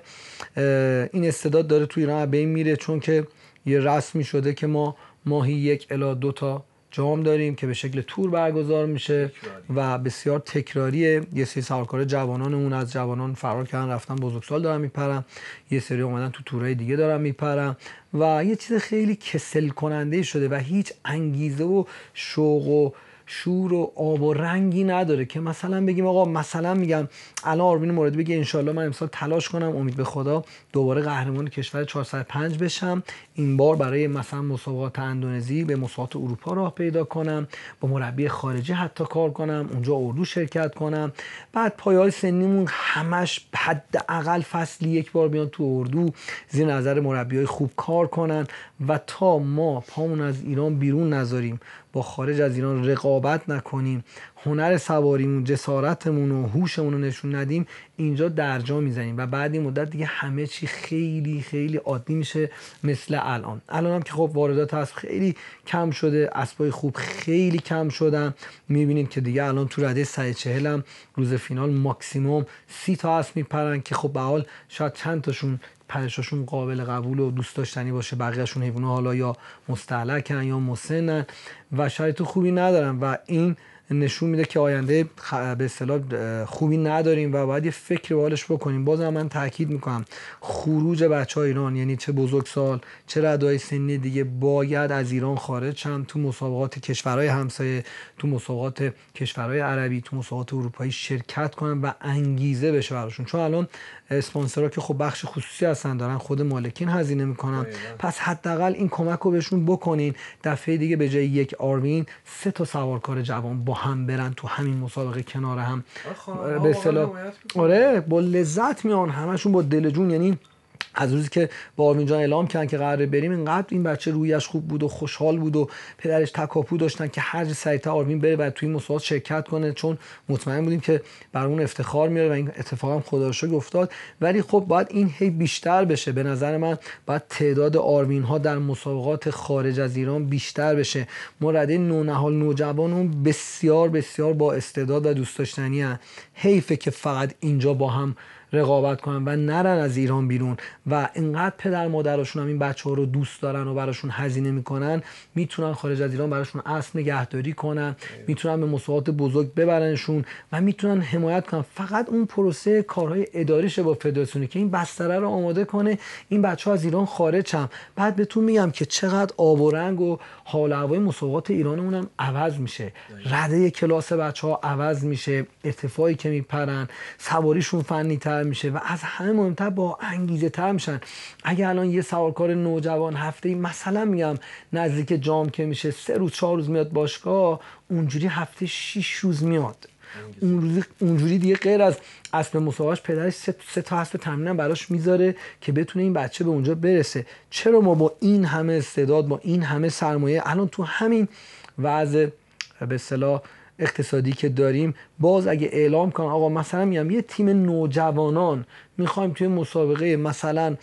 این استعداد داره تو ایران از بین میره، چون که یه رسمی شده که ما ماهی یک الی دو تا جام داریم که به شکل تور برگزار میشه و بسیار تکراریه. یه سری سوارکار جوانانمون از جوانان فرار کردن رفتن بزرگسال دارن میپرن، یه سری اومدن تو تورای دیگه دارن میپرن و یه چیز خیلی کسل کننده شده و هیچ انگیزه و شوق و شور و آب و رنگی نداره که مثلا بگیم آقا، مثلا میگم الان آرمین موردی بگه انشالله من امسال تلاش کنم، امید به خدا دوباره قهرمان کشور چهارصد و پنج بشم، این بار برای مثلا مسابقات اندونزی به مسابقات اروپا راه پیدا کنم، با مربی خارجی حتی کار کنم، اونجا اردو شرکت کنم، بعد پایه‌های سنیمون همش حداقل فصلی یک بار بیان تو اردو زیر نظر مربیای خوب کار کنن و تا ما پامون از ایران بیرون نذاریم، با خارج از ایران رقابت نکنیم، هنر سواریمون، جسارتمون و هوشمون رو نشون ندیم، اینجا درجا میزنیم و بعد این مدت دیگه همه چی خیلی خیلی عادی میشه مثل الان. الان هم که خب واردات اسب خیلی کم شده، اسبای خوب خیلی کم شدن، میبینیم که دیگه الان تو رده صد و چهل هم روز فینال ماکسیموم سی تا اسب میپرن که خب به حال شاید چند تاشون پنجشون قابل قبول و دوست داشتنی باشه، بقیه‌شون حیونا حالا یا مستهلکن یا مسنن و شرایط خوبی ندارن و این نشون میده که آینده به اصطلاح خوبی نداریم و باید یه فکر به حالش بکنیم. بازم من تاکید میکنم خروج بچهای ایران، یعنی چه بزرگسال چه ردای سنی دیگه، باید از ایران خارج شن، تو مسابقات کشورهای همسایه، تو مسابقات کشورهای عربی، تو مسابقات اروپایی شرکت کنن و انگیزه بشه براشون، چون الان اسپانسرها که خب بخش خصوصی هستن دارن خود مالکین هزینه میکنن، پس حداقل این کمک رو بهشون بکنین، دفعه دیگه به جای یک آرمین سه تا سوارکار جوان با هم برن تو همین مسابقه کنار هم، به اصطلاح آره با لذت میان، همشون با دل جون. یعنی از روزی که با آرمین جان اعلام کردن که قراره بریم، اینقدر این بچه رویش خوب بود و خوشحال بود و پدرش تکاپو داشتن که هر سریعتر آرمین بره و توی مسابقات شرکت کنه، چون مطمئن بودیم که برامون افتخار میاره و این اتفاق هم خدا رو شکر افتاد. ولی خب باید این هی بیشتر بشه، به نظر من باید تعداد آرمین ها در مسابقات خارج از ایران بیشتر بشه. ما رده نونهال نوجوانون بسیار بسیار با استعداد و دوست داشتنی هستند، حیفه که فقط اینجا با هم رقابت کنن و نرن از ایران بیرون و اینقدر پدر مادرشون هم این بچه ها رو دوست دارن و براشون هزینه میکنن، میتونن خارج از ایران براشون اسب نگهداری کنن، میتونن به مسابقات بزرگ ببرنشون و میتونن حمایت کنن. فقط اون پروسه کارهای اداریشه با فدراسیونی که این بستره رو آماده کنه این بچه ها از ایران خارج شن. بعد بهتون میگم که چقدر آب و رنگ و حال و هوای مسابقات ایرانمون هم عوض میشه، رده کلاس بچه ها عوض میشه، ارتفاعی که میپرن، سواریشون فنی تر میشه و از همه مهمتر با انگیزه تر میشن. اگه الان یه سوارکار نوجوان هفته مثلا میگم نزدیک جام که میشه سه روز چهار روز میاد باشگاه، اونجوری هفته شش روز میاد، اون اونجوری دیگه غیر از اسب مسابقهش پدرش سه, سه تا اسب تمرین براش میذاره که بتونه این بچه به اونجا برسه. چرا ما با این همه استعداد، با این همه سرمایه، الان تو همین وضع به اصطلاح اقتصادی که داریم، باز اگه اعلام کنن آقا مثلا میگم یه تیم نوجوانان میخوایم توی مسابقه مثلا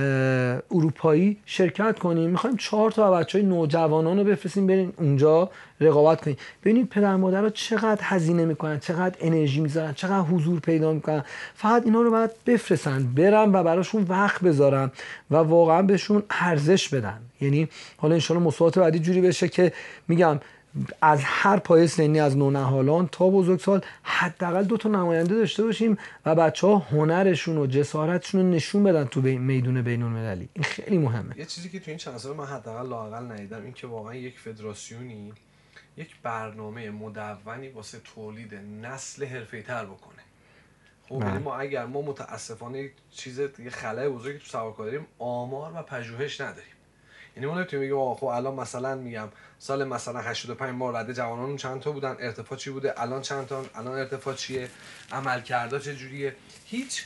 اروپایی شرکت کنیم، میخوایم چهار تا بچهای نوجوانان رو بفرستیم برین اونجا رقابت کنیم، ببینید پدر مادرها چقدر هزینه میکنن، چقدر انرژی میذارن، چقدر حضور پیدا میکنن، فقط اینا رو باید بفرستن برن و براشون وقت بذارن و واقعا بهشون ارزش بدن. یعنی حالا ان شاءالله مسابقات بعدی جوری بشه که میگم از هر پایه سنی از نونهالان تا بزرگسال حداقل دو تا نماینده داشته باشیم و بچه‌ها هنرشون و جسارتشون رو نشون بدن تو میدون بین‌المللی. این خیلی مهمه. یه چیزی که تو این چند سال من حداقل لااقل ندیدم این که واقعا یک فدراسیونی یک برنامه مدونی واسه تولید نسل حرفه‌ای‌تر بکنه. خب یعنی ما اگر ما متاسفانه چیز یه خلأ بزرگی تو سوارکاری داریم، آمار و پژوهش نداریم. یعنی ما نمیتونیم بگیم آقا خب الان مثلا میگم سال مثلا هشتاد و پنج ما رده جوانان چند تا بودن، ارتفاع چی بوده، الان چند تا، الان ارتفاع چیه، عملکردها چه جوریه. هیچ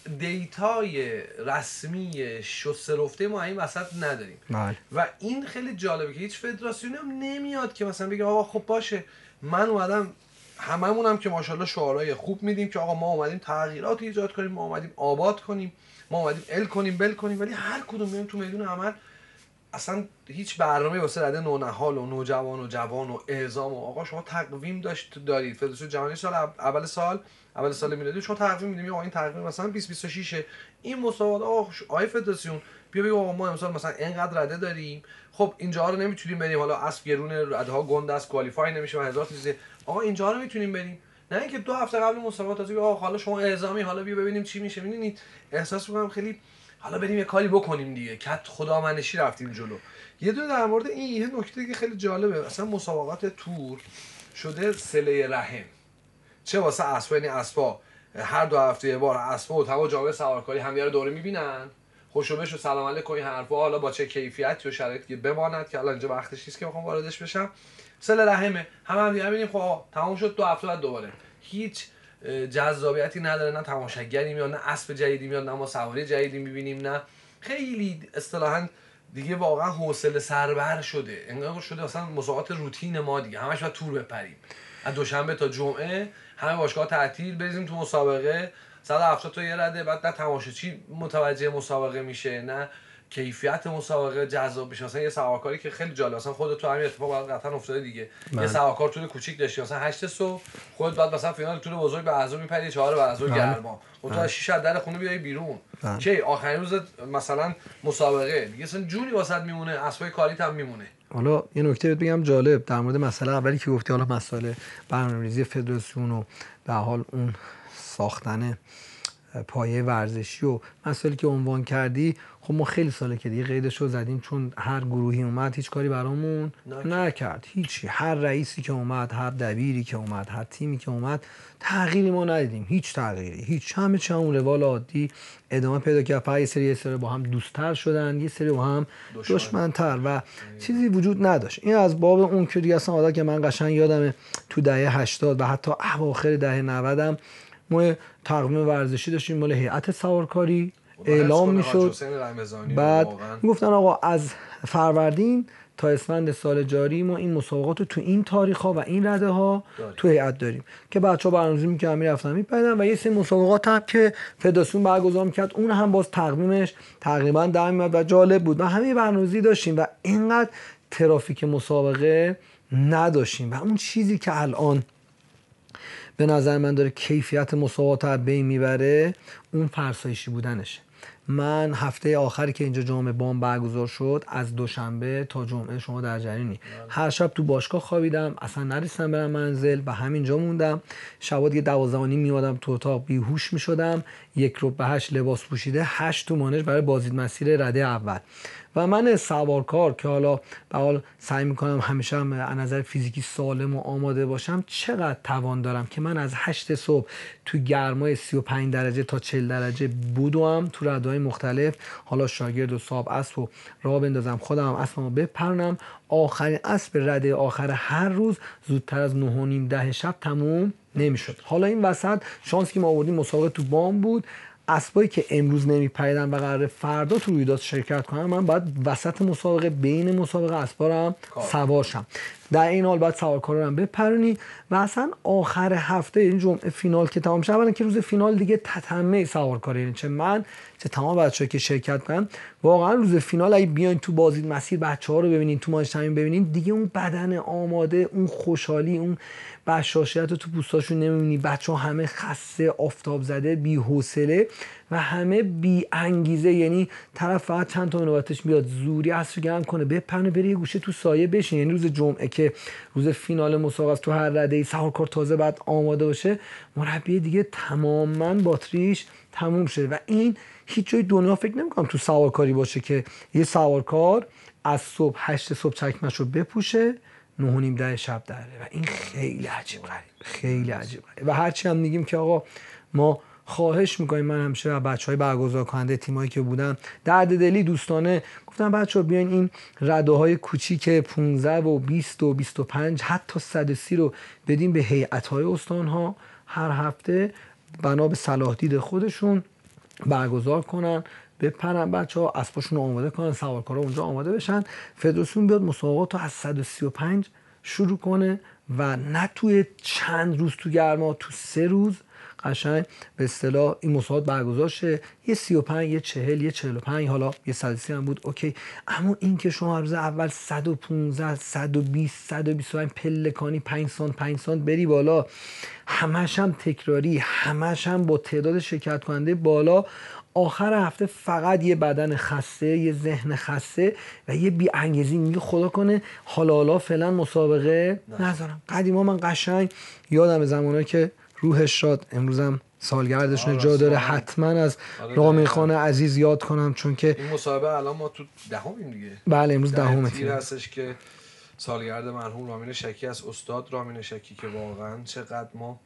دیتای رسمی شسته رفته ما این وسط نداریم. بله. و این خیلی جالبه که هیچ فدراسیونی هم نمیاد که مثلا بگه آقا خب باشه من اومدم، هممون هم که ماشاءالله شعارهای خوب میدیم که آقا ما اومدیم تغییرات ایجاد کنیم، ما اومدیم آباد کنیم، ما اومدیم ال کنیم بل کنیم، ولی هر کدوم میایم تو میدون عمل اصلا هیچ برنامه‌ای واسه رده نونهال و نوجوان و جوان و اعزام و آقا شما تقویم داشت دارید فدراسیون جهانی سال اول سال اول سال میلادی شما تقویم میدیم آقا این تقویم مثلا بیست بیست و شش این مسابقات آقا آقای فدراسیون بیا بگو آقا ما امسال مثلا اینقدر رده داریم، خب اینجا رو نمیتونیم بریم، حالا اسب گرونه رده ها گنده است کوالیفای نمیشه و هزار چیز، آقا اینجا رو میتونیم بریم. نه اینکه دو هفته قبل مسابقات تازه آقا حالا شما اعزامی حالا بیا ببینیم چی میشه. میدونید احساس میکنم خیلی حالا بریم یه کاری بکنیم دیگه، کت خدا منشی رفتیم جلو. یه دونه در مورد این یه نکته که خیلی جالبه، اصلا مسابقات تور شده صله رحم، چه واسه اسبا، یعنی اسبا هر دو هفته یه بار اسبا و تبع جامعه سوارکاری همدیگه رو دوره میبینن، خوشو بش و سلام علیکم این حرفا، حالا با چه کیفیتی و شرایطی بماند که الان اینجا وقتش نیست که بخوام واردش بشم. صله رحمه، هم هم دیگه ببینیم خب تموم شد دو هفته بعد دوباره، هیچ جذابیتی نداره، نه تماشاگری میاد، نه اسب جدیدی میاد، نه ما سواری جدیدی میبینیم، نه خیلی اصطلاحاً دیگه واقعا حوصله سربر شده، انگار شده مثلا مسابقات روتین ما دیگه، همش باید تور بپریم از دوشنبه تا جمعه، همه باشگاه تعطیل، بریزیم تو مسابقه صد و هفتاد تا یه رده، بعد نه تماشاچی متوجه مسابقه میشه، نه کیفیت مسابقه جذاب بشه. مثلا یه سوارکاری که خیلی جالب، مثلا خودت تو همین اتفاق بعد قطعا افتاده دیگه، من. یه سوارکار تور کوچیک داشتی مثلا هشت صبح، خودت بعد مثلا فینال تور بزرگ به اعضا میپری چهار به اعضا گرما، خب تو از شش در خونه بیای بیرون کی آخرین روز مثلا مسابقه دیگه اصلا جونی واسط میمونه، اسبای کاریت هم میمونه. حالا یه نکته بگم جالب در مورد مسئله اولی که گفتی، حالا مسئله برنامه‌ریزی فدراسیون و به حال اون ساختن پایه ورزشی و مسائلی که عنوان کردی، خب ما خیلی ساله که دیگه قیدشو زدیم، چون هر گروهی اومد هیچ کاری برامون نکرد، هیچی، هر رئیسی که اومد، هر دبیری که اومد، هر تیمی که اومد، تغییری ما ندیدیم، هیچ تغییری، هیچ، همه چی همون روال عادی ادامه پیدا کرد. فقط یه سری یه سری با هم دوست‌تر شدن، یه سری با هم دشمن‌تر و چیزی وجود نداشت. این از باب اون که دیگه اصلا عادت که من قشنگ یادمه تو دهه هشتاد و حتی اواخر دهه نود هم ما تقویم ورزشی داشتیم مال هیئت سوارکاری اعلام میشد، بعد میگفتن آقا از فروردین تا اسفند سال جاری ما این مسابقات رو تو این تاریخ ها و این رده ها تو هیئت داریم که بچه‌ها برنامه‌ریزی می‌کردن میرفتن میپریدن و یه سری مسابقات هم که فدراسیون برگزار می‌کرد اون هم باز تقویمش تقریبا در میاد و جالب بود و همه برنامه‌ریزی داشتیم و اینقدر ترافیک مسابقه نداشتیم و اون چیزی که الان به نظر من داره کیفیت مسابقات رو بین میبره اون فرسایشی بودنشه. من هفته آخری که اینجا جام بام برگزار شد از دوشنبه تا جمعه شما در جریانی، هر شب تو باشگاه خوابیدم، اصلا نرسیدم برم منزل و همینجا موندم. شبا دیگه دوازده و نیم میادم تو اتاق بیهوش میشدم، یک رو به هشت لباس پوشیده، هشت تو مانش برای بازدید مسیر رده اول و من سوارکار که حالا به حال سعی میکنم همیشه هم از نظر فیزیکی سالم و آماده باشم، چقدر توان دارم که من از هشت صبح تو گرمای سی و پنج درجه تا چهل درجه بودم تو رده‌های مختلف، حالا شاگرد و صاحب اسب و راه بندازم، خودم هم اسبمو بپرنم، آخرین اسب رده آخر هر روز زودتر از نه و نیم ده شب تموم نمیشد. حالا این وسط شانسی که ما آوردیم مسابقه تو بام بود، اسبایی که امروز نمیپریدن و قراره فردا تو رویداد شرکت کنن، من باید وسط مسابقه بین مسابقه اسبا رو هم سوار شم، در این حال باید سوارکارا رو هم بپرونی و اصلا آخر هفته این جمعه فینال که تمام شه، اولا که روز فینال دیگه تتمه سوارکاری، یعنی چه من چه تمام بچه‌ها که شرکت کنن، واقعا روز فینال اگه بیاین تو بازدید مسیر بچه‌ها رو ببینین، تو ماش تمرین ببینین، دیگه اون بدن آماده، اون خوشحالی، اون بشاشیت رو تو پوستاشون نمی‌بینی، بچه‌ها همه خسته، آفتاب زده، بی‌حوصله و همه بی انگیزه، یعنی طرف فقط چند تا نوبتش بیاد زوری عصر گرم کنه بپرنه بره یه گوشه تو سایه بشین. یعنی روز جمعه که روز فینال مسابقه است، تو هر رده‌ای سوارکار تازه بعد آماده باشه، مربی دیگه تماماً باتریش تموم شده و این هیچ جای دنیا فکر نمی‌کنم تو سوارکاری باشه که یه سوارکار از صبح هشت صبح چکمه‌شو بپوشه نه و نیم ده شب دره و این خیلی عجیب غریب، خیلی عجیب غریب. و هرچی هم میگیم که آقا ما خواهش میکنیم. من همیشه بچهای برگزار کننده تیمایی که بودم درد دلی دوستانه گفتم بچه‌ها بیاین این رده های کوچیک پانزده و بیست و بیست و پنج حتی صد و سی رو بدیم به هیئت‌های استان‌ها هر هفته بنا به صلاح دید خودشون برگزار کنن، بپرن بچه ها اسباشون رو آماده کنن، سوارکارا اونجا آماده بشن، فدراسیون بیاد مسابقات رو از صد و سی و پنج شروع کنه و نه توی چند روز تو گرما، تو سه روز قشنگ به اصطلاح این مسابقات برگزار شه. یه سی و پنج، یه چهل، یه چهل و پنج، حالا یه صد و سی هم بود اوکی. اما این که شما روز اول صد و پانزده، صد و بیست، صد و بیست و پنج پلکانی پنج سانت پنج سانت بری بالا، همش هم تکراری، همش هم با تعداد شرکت کننده بالا، آخر هفته فقط یه بدن خسته، یه ذهن خسته و یه بی انگیزی. میگه خدا کنه حالا حالا فعلا مسابقه نذارم. قدیما من قشنگ یادم زمانه که روحش شاد، امروزم سالگردشون جا داره، حتما از رامین خان عزیز یاد کنم چون که این مسابقه الان ما تو دهمیم دیگه. بله امروز دهمه تیر هستش که سالگرد مرحوم رامین شکی از استاد رامین شکی که واقعا چقدر ما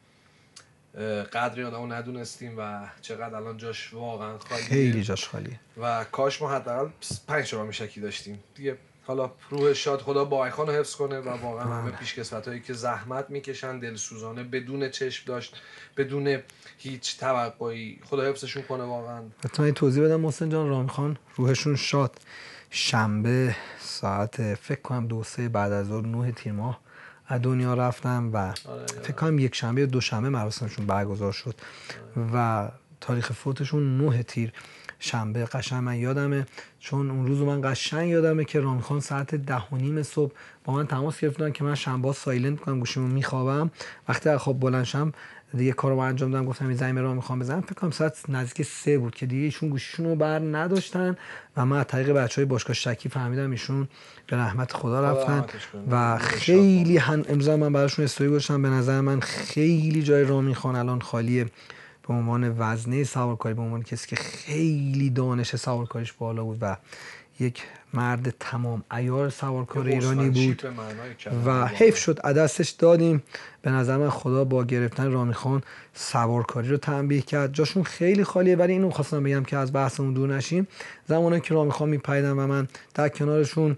قدری آدمو ندونستیم و چقدر الان جاش واقعا خالیه، خیلی جاش خالیه و کاش ما حداقل پنج رامین شکی داشتیم دیگه. حالا روح شاد، خدا بایخان رو حفظ کنه و واقعا همه پیشکسوتایی که زحمت میکشن دلسوزانه بدون چشم داشت، بدون هیچ توقعی، خدا حفظشون کنه واقعا. حتما توضیح بدم محسن جان، رامین خان روحشون شاد شنبه ساعت فکر کنم دو سه بعد از ظهر نه تیر ماه از دنیا رفتم و آره فکر کنم یک شنبه یا دو شنبه مراسمشون برگزار شد آره. و تاریخ فوتشون نه تیر شنبه. قشنگ من یادمه چون اون روز من قشنگ یادمه که رامین خان ساعت ده و نیم صبح با من تماس گرفتن که من شنبه سایلنت کنم گوشیمو میخوابم، وقتی از خواب بلند شم دیگه کارو انجام دادم، گفتم این زنگ رو میخوام بزنم، فکر کنم ساعت نزدیک سه بود که دیگه ایشون گوشیشون رو بر نداشتن و من از طریق بچهای باشگاه شکی فهمیدم ایشون به رحمت خدا رفتن و خیلی هن... امروز من براشون استوری گذاشتم. به نظر من خیلی جای رامین خان الان خالیه به عنوان وزنه سوارکاری، به عنوان کسی که خیلی دانش سوارکاریش بالا بود و یک مرد تمام عیار سوارکار ایرانی بود و حیف شد دستش دادیم. به نظر من خدا با گرفتن رامین خان سوارکاری رو تنبیه کرد، جاشون خیلی خالیه. ولی اینو خواستم بگم که از بحثمون دور نشیم، زمانی که رامین خان میپریدن و من در کنارشون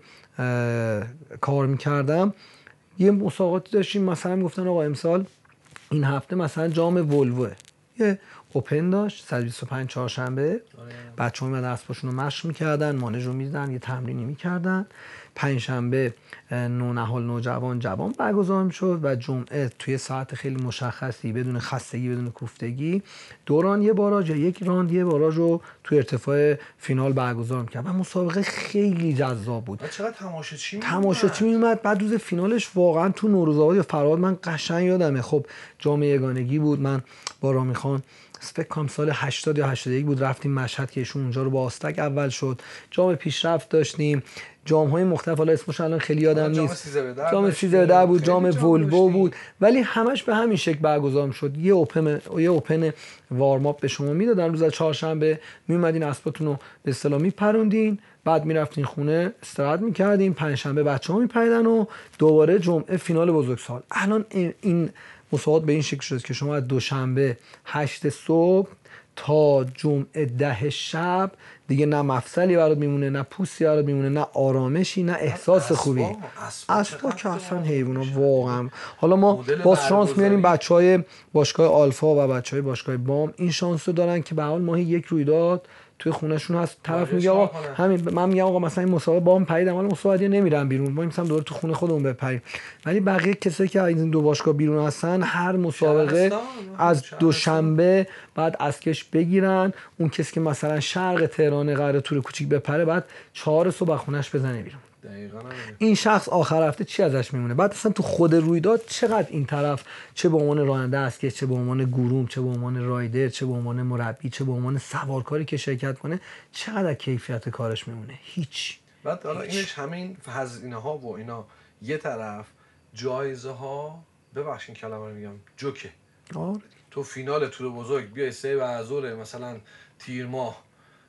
کار میکردم، یه مسابقاتی داشتیم، مثلا میگفتن آقا امسال این هفته مثلا جام ولوه، یه اوپن داشت صد و بیست و پنج چهارشنبه، بچه‌ها میادن اسباشون رو مشق میکردن، مانژ رو میزدن، یه تمرینی میکردن، پنجشنبه نونهال نوجوان جوان برگزار میشد و جمعه توی ساعت خیلی مشخصی بدون خستگی بدون کوفتگی دوران یه باراژ یا یک راند یه باراژ رو توی ارتفاع فینال برگزار میکرد و مسابقه خیلی جذاب بود. چقدر تماشاچی میومد تماشاچی میومد. بعد روز فینالش واقعا تو نوروزآباد یا فرهاد من قشنگ یادمه، خب جام یگانگی بود، من با رامین خان فکر کنم سال هشتاد یا هشتاد و یک بود رفتیم مشهد که ایشون اونجا رو با آستک اول شد، جام پیشرفت داشتیم، جام های مختلف، حالا اسمش الان خیلی یادم نیست، جام سیزده در بود، جام ولوو بود، ولی همش به همین شکل برگزار شد. یه اوپن یه اوپن وارم آپ به شما میدادن، روز چهارشنبه میومدین اسباتون رو به اصطلاح میپروندین، بعد میرفتین خونه استراحت میکردین، پنجشنبه بچه‌ها میپریدن و دوباره جمعه فینال بزرگسال. الان این مسابقات به این شکل شد که شما از دوشنبه هشت صبح تا جمعه ده شب دیگه نه مفصلی برات میمونه، نه پوستی برات میمونه، نه آرامشی، نه احساس خوبی. اصلا که اصلا حیونا واقعا. حالا ما با شانس میاریم بچهای باشگاه آلفا و بچهای باشگاه بام این شانس رو دارن که به حال ماهی یک رویداد توی خونهشون هست، طرف میگه آقا همین، من میگم آقا مثلا این مسابقه بام پریدم، حالا مسابقه نمیرم بیرون، ما مثلا دوباره تو خونه خودمون بپریم. ولی بقیه کسایی که این دو باشگاه بیرون هستن هر مسابقه از دوشنبه بعد اسکش بگیرن، اون کسی که مثلا شرق تهران قراره تور کوچیک بپره بعد چهار صبح خونهش بزنه بیرون. دقیقاً این شخص آخر هفته چی ازش میمونه؟ بعد اصلا تو خود رویداد چقدر این طرف چه به عنوان راننده است، چه به عنوان گروم، چه به عنوان رایدر، چه به عنوان مربی، چه به عنوان سوارکاری که شرکت کنه، چقدر کیفیت کارش میمونه؟ هیچ. بعد حالا اینش همین هزینه ها و اینا یه طرف، جایزه ها ببخشید کلمه رو میگم جوکه. آره تو فینال تور بزرگ بیای سه و ازور مثلا تیر ماه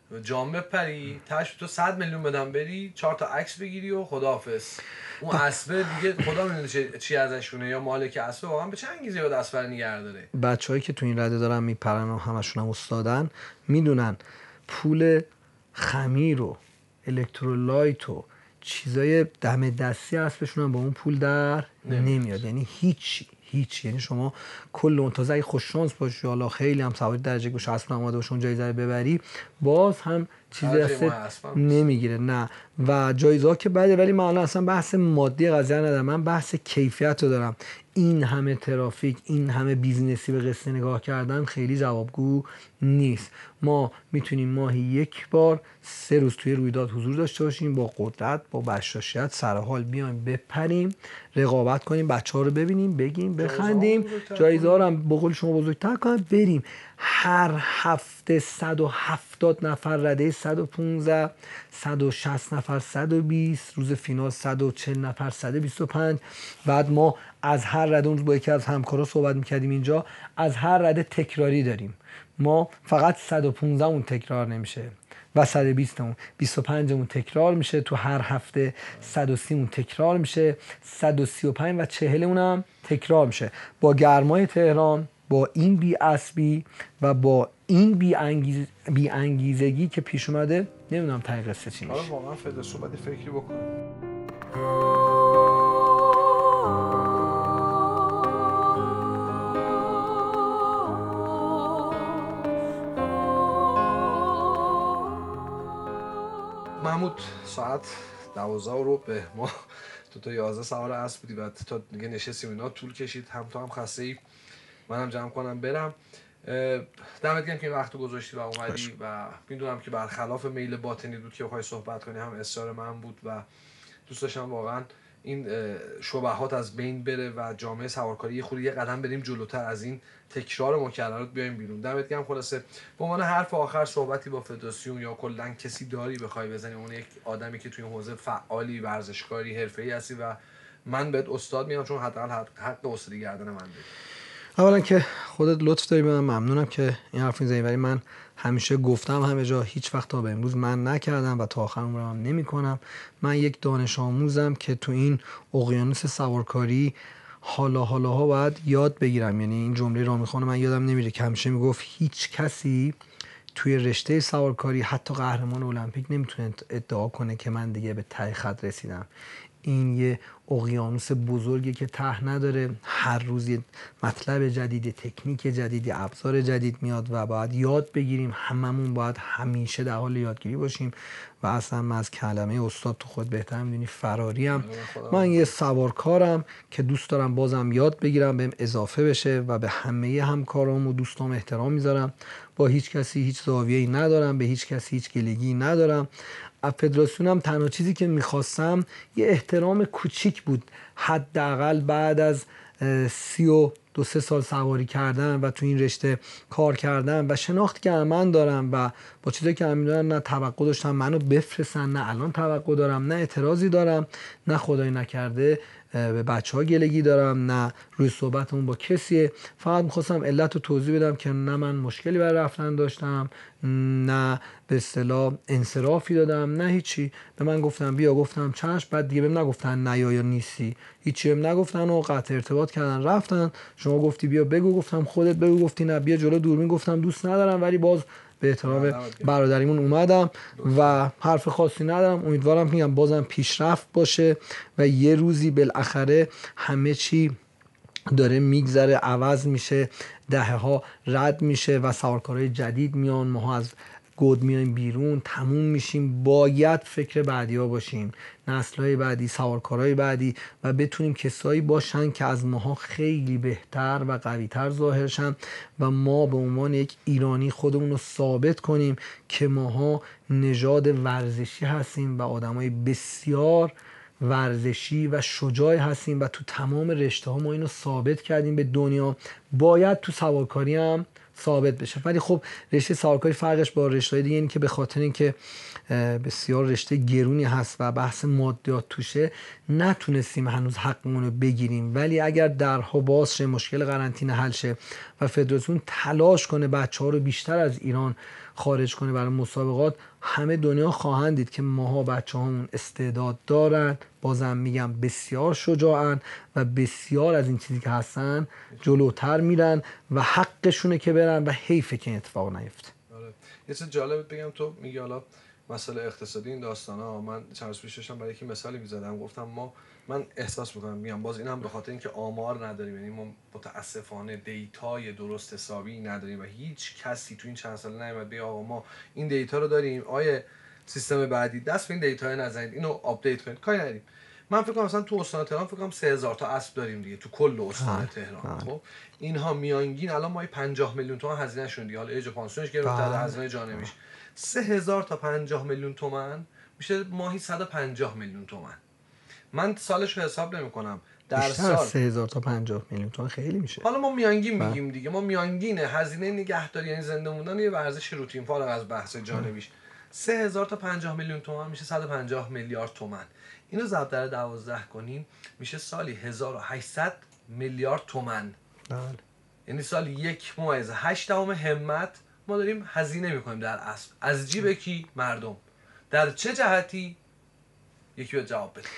جام بپری تاش تو صد میلیون بدم بری چهار تا عکس بگیری و خداحافظ. اون اسبه دیگه خدا میدونه چی ازشونه، یا مالک اسبه واقعا به چه انگیزه باید اسبه رو نگه داره. بچه‌هایی که تو این رده دارن میپرن و همشون هم استادن میدونن پول خمیر و الکترولایت و چیزای دم دستی اسبشون هم با اون پول در نمیاد. یعنی هیچی هیچ. یعنی شما کل اون تازه اگه خوش شانس باشی حالا خیلی هم سواری درجه گوش اسب آماده باشه اون جایزه رو ببری، باز هم چیزی دست نمیگیره. نه و جایزه ها که بده، ولی من الان اصلا بحث مادی قضیه ندارم، من بحث کیفیت رو دارم. این همه ترافیک، این همه بیزنسی به قصه نگاه کردن خیلی جوابگو نیست. ما میتونیم ماهی یک بار سه روز توی رویداد حضور داشته باشیم، با قدرت با بشاشیت سرحال بیایم بپریم، رقابت کنیم، بچه ها رو ببینیم، بگیم، بخندیم، جایزه ها رو هم به قول شما بزرگتر کنیم، بریم. هر هفته صد و هفتاد نفر رده صد و پانزده، صد و شصت نفر صد و بیست، روز فینال صد و چهل نفر صد و بیست و پنج. بعد ما از هر رده، اون روز با یکی از همکارا صحبت میکردیم اینجا، از هر رده تکراری داریم. ما فقط صد و پانزده اون تکرار نمیشه و صد و بیست اون، بیست و پنج اون تکرار میشه، تو هر هفته صد و سی اون تکرار میشه، صد و سی و پنج و چهل اونم تکرار میشه. با گرمای تهران، با این بی اسبی و با این بی, انگیز... بی انگیزگی که پیش اومده، نمیدونم ته قصه چی میشه. واقعا فدراسیون باید فکری بکنه. محمود ساعت دوازده رو به ما تو تا یازده سوار اسب بودی و تا دیگه نشستیم اینا طول کشید، هم تو هم خسته ای، منم جمع کنم برم. دمت گرم که این وقت گذاشتی و اومدی و میدونم که برخلاف میل باطنی بود که بخوای صحبت کنی، هم اصرار من بود و دوست داشتم واقعا این شبهات از بین بره و جامعه سوارکاری یه خورده یه قدم بریم جلوتر از این تکرار مکررات بیایم بیرون. دمت گرم. خلاصه به عنوان حرف آخر صحبتی با فدراسیون یا کلا کسی داری بخوای بزنی، اون یک آدمی که توی این حوزه فعالی، ورزشکاری، حرفه‌ای هستی و من بهت استاد میام چون حداقل حق استادی گردن من داری. اولا که خودت لطف داری، من ممنونم که این حرف میزنی، ولی من همیشه گفتم همه جا، هیچ وقت تا به امروز من نکردم و تا آخر عمرم هم نمی کنم. من یک دانش آموزم که تو این اقیانوس سوارکاری حالا حالاها باید یاد بگیرم. یعنی این جمله رامیخان من یادم نمیره که همیشه میگفت هیچ کسی توی رشته سوارکاری، حتی قهرمان المپیک، نمیتونه ادعا کنه که من دیگه به ته خط رسیدم. این یه اقیانوس بزرگی که ته نداره، هر روز یه مطلب جدید، تکنیک جدیدی، ابزار جدید میاد و باید یاد بگیریم. هممون باید همیشه در حال یادگیری باشیم و اصلا من از کلمه استاد تو خود بهتر میدونی فراریم. من یه سوارکارم که دوست دارم بازم یاد بگیرم، بهم اضافه بشه و به همه همکارام و دوستام احترام میذارم. با هیچ کسی هیچ زاویه‌ای ندارم، به هیچ کسی هیچ گلگی ندارم. از فدراسیونم تنها چیزی که میخواستم یه احترام کوچیک بود، حداقل بعد از سی و دو سه سال سواری کردن و تو این رشته کار کردن و شناختی که من دارم و با چیزایی که من میدونم، نه توقع داشتم منو بفرستن، نه الان توقع دارم، نه اعتراضی دارم، نه خدای نکرده به بچه ها گلگی دارم، نه روی صحبتمون با کسیه. فقط میخواستم علت رو توضیح بدم که نه من مشکلی برای رفتن داشتم، نه به اصطلاح انصرافی دادم، نه هیچی. به من گفتن بیا، گفتم چشم. بعد دیگه بهم نگفتن نیا یا نیستی، هیچی بهم نگفتن و قطع ارتباط کردن رفتن. شما گفتی بیا بگو، گفتم خودت بگو، گفتی نه بیا جلو دوربین، گفتم دوست ندارم، ولی باز به احترام برادریمون اومدم و حرف خاصی ندارم. امیدوارم میگم بازم پیشرفت باشه و یه روزی بالاخره همه چی داره میگذره، عوض میشه، دهه ها رد میشه و سوارکارهای جدید میان، ما از گود میایم بیرون، تموم میشیم. باید فکر بعدی ها باشیم، نسل‌های بعدی، سوارکارهای بعدی، و بتونیم کسایی باشن که از ماها خیلی بهتر و قوی‌تر ظاهر شن و ما به عنوان یک ایرانی خودمون رو ثابت کنیم که ماها نژاد ورزشی هستیم و آدمای بسیار ورزشی و شجاعی هستیم و تو تمام رشته ها ما اینو ثابت کردیم به دنیا. باید تو سوارکاری هم ثابت بشه. ولی خب رشته سوارکاری فرقش با رشته دیگه اینه که به خاطر اینکه بسیار رشته گرونی هست و بحث مادیات توشه، نتونستیم هنوز حقمون رو بگیریم، ولی اگر درها باز شه، مشکل قرنطینه حل شه و فدراسیون تلاش کنه بچه ها رو بیشتر از ایران خارج کنه برای مسابقات، همه دنیا خواهند دید که ماها بچه هامون استعداد دارن. بازم میگم بسیار شجاعن و بسیار از این چیزی که هستن جلوتر میرن و حقشونه که برن و حیفه که این اتفاق نیفته. آره. یه چیز جالب بگم، تو میگی حالا مسئله اقتصادی این داستانا، من چند روز پیش داشتم برای یکی مثالی می‌زدم، گفتم ما من احساس می‌کنم، میگم باز این هم به خاطر اینکه آمار نداریم، یعنی ما متاسفانه دیتای درست حسابی نداریم و هیچ کسی تو این چند سال نیومد بگه آقا ما این دیتا رو داریم، آیه سیستم بعدی دست به این دیتا نزنید، اینو آپدیت کنید، کاری نداریم. من فکر کنم مثلا تو استان تهران فکر کنم سه هزار تا اسب داریم دیگه تو کل استان تهران. خب اینها میانگین الان ما پنجاه میلیون تومان هزینه شون دیگه، حالا اجا پانسیونش گرفته، هزینه جانبیش سه هزار تا پنجاه میلیون تومان میشه ماهی صد و پنجاه میلیون تومان. من سالش رو حساب نمی‌کنم، در سال سه هزار تا پنجاه میلیون تومان خیلی میشه. حالا ما میانگین میگیم دیگه، ما میانگین هزینه نگهداری یعنی زنده موندن یه ورزش روتین فارغ از بحث جانبیش سه هزار تا پنجاه میلیون تومان میشه صد و پنجاه میلیارد تومان. اینو ضرب در دوازده کنیم میشه سالی هزار و هشتصد میلیارد تومان. بله. یعنی سالی یک ممیز هشت دهم همت ما داریم هزینه میکنیم در اسب، از جیب کی؟ مردم. در چه جهتی؟ یکی به جواب بده.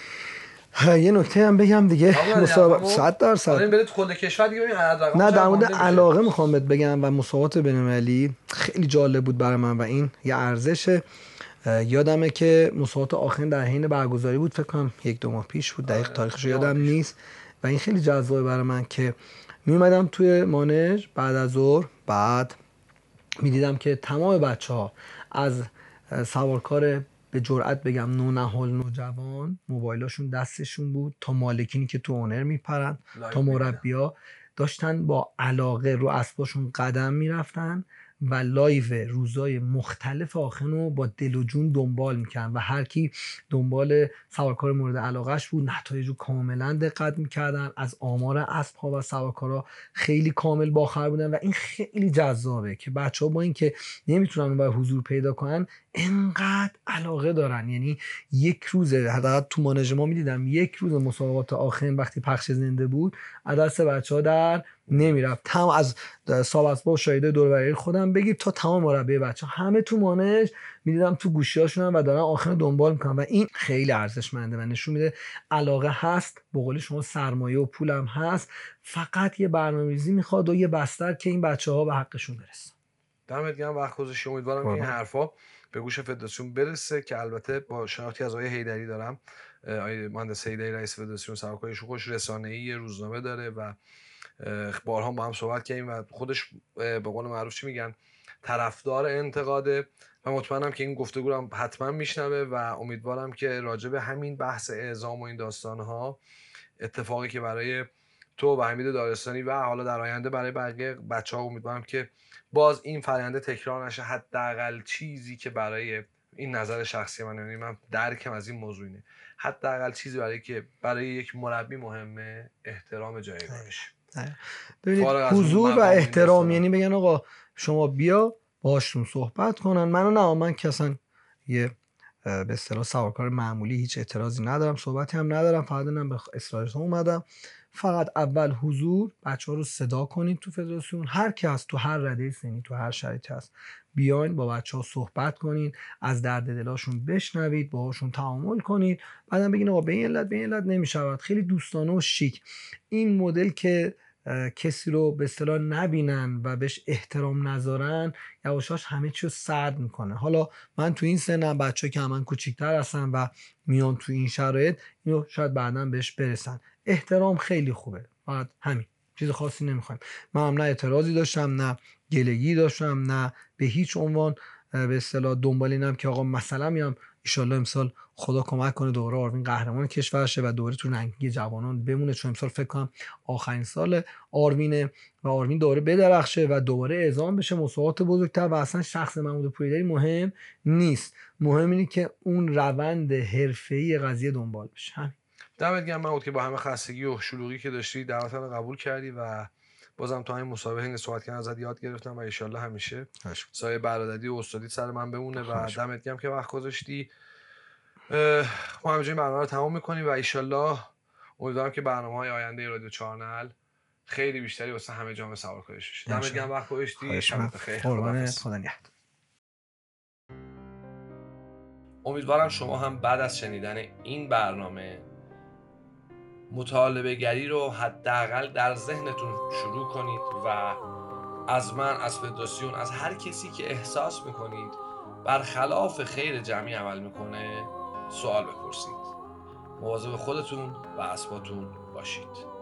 یه نکته هم بگم دیگه، مسابقات صد درصد الان برید کل کشور دیگه ببین عدد رقم نه، در مورد علاقه میخوام بهت بگم و مسابقات بین‌المللی خیلی جالب بود برای من و این یه ارزشه. یادمه که مسابقات آخرین در حین برگزاری بود، فکر کنم یک دو ماه پیش بود، دقیق تاریخش یادم نیست و این خیلی جذابه برای من که می اومدم توی مانج بعد از ظهر، بعد میدیدم که تمام بچه‌ها از سوارکار به جرئت بگم نونهال نوجوان موبایلاشون دستشون بود تا مالکینی که تو اونر میپرن تا مربیا داشتن با علاقه رو اسباشون قدم میرفتن و لایو روزای مختلف آخنو با دل و جون دنبال میکردن و هر کی دنبال سوارکار مورد علاقهش بود نتایجو کاملا دقت میکردن، از آمار اسب‌ها و سوارکارا خیلی کامل باخبر بودن و این خیلی جذابه که بچه‌ها با اینکه نمیتونن اون حضور پیدا کنن انقدر علاقه دارن. یعنی یک روزه حداقل تو مانج ما میدیدم یک روز مسابقات آخرین وقتی پخش زنده بود عدد بچه‌ها در نمیرفت، تمام از صاحب اسباب و شاهده دور و برای خودم بگیر تا تمام مربی بچه‌ها همه تو مانج میدیدم تو گوشی‌هاشون و دارن آخر دنبال میکنن و این خیلی ارزشمنده و نشون میده علاقه هست، به قول شما سرمایه و پولم هست، فقط یه برنامه‌ریزی میخواد و یه بستر که این بچه‌ها به حقشون برسن. دمت گرم وقت گذاشتی، امیدوارم که این حرفا به گوش فدراسیون برسه که البته با شناختی از آقای حیدری دارم، آقای مهندس حیدری رئیس فدراسیون سوارکاری خوش رسانه‌ای روزنامه داره و بارها با هم صحبت کردیم و خودش به قول معروف چی میگن طرفدار انتقاده و مطمئنم که این گفتگو رو حتما میشنوه و امیدوارم که راجع به همین بحث اعزام و این داستانها اتفاقی که برای تو و حمید دارستانی و حالا در آینده برای بقیه بچه‌ها امیدوارم که باز این فرآیند تکرار نشه. حداقل چیزی که برای این نظر شخصی من، یعنی من درکم از این موضوع اینه، حداقل چیزی برای که برای یک مربی مهمه احترام جایگاهش. ببینید حضور و احترام، یعنی بگن آقا شما بیا باشون صحبت کنن، منو نه من که اصلا یه به اصطلاح سوارکار معمولی هیچ اعتراضی ندارم، صحبتی هم ندارم، فقط اینم به اصرارتون اومدم. فقط اول حضور، بچه‌ها رو صدا کنید تو فدراسیون، هر کی هست تو هر رده سنی تو هر شرایطی هست بیاین با بچه‌ها صحبت کنید، از درد دلاشون بشنوید، باهاشون تعامل کنید، بعدم بگین آقا به این علت به این علت نمیشود. خیلی دوستانه و شیک این مدل که کسی رو به اصطلاح نبینن و بهش احترام نذارن یواشاش همه چی رو سرد میکنه. حالا من تو این سنم بچه‌ها که من کوچیک‌تر هستن و میان تو این شرایط اینو شاید بعداً بهش برسن. احترام خیلی خوبه، فقط همین، چیز خاصی نمیخوایم. من هم نه اعتراضی داشتم نه گلگی داشتم، نه به هیچ عنوان به اصطلاح دنبال اینم که آقا مثلا میام ان امسال خدا کمک کنه دوره آروین قهرمان کشور شه و دوره تو رنکینگ جوانان بمونه، چون امسال فکر کنم آخرین سال آروینه و آروین دوره بدرخشه و دوباره اعزام بشه مسابقات بزرگتر و اصلا شخص محمود پوریدری مهم نیست، مهم اینه که اون روند حرفه‌ای قضیه دنبال بشه. همین. دمت گرم محمود که با همه خستگی و شلوغی که داشتی دعوتم رو قبول کردی و بازم تا این مسابقه این صحبت کردن ازت یاد گرفتم و ان شاءالله همیشه سایه برادری و استادی سر من بمونه و دمت گرم که وقت گذاشتی. اه، ما همینجوری برنامه رو تمام میکنیم و ایشالله امیدوارم که برنامه های آینده رادیو چهارنل خیلی بیشتری واسه همه جامعه سوارکاری بشه. دمت گرم انشالله. وقت گذاشتی. خواهش من شبت بخیر. قربانت، خداحافظ. خدا نگهدار. امیدوارم شما هم بعد از شنیدن این برنامه مطالبه گری رو حداقل در ذهنتون شروع کنید و از من، از فدراسیون، از هر کسی که احساس میکنید برخلاف خیر جمعی عمل میکنه سوال بپرسید. مواظب خودتون و اسباتون باشید.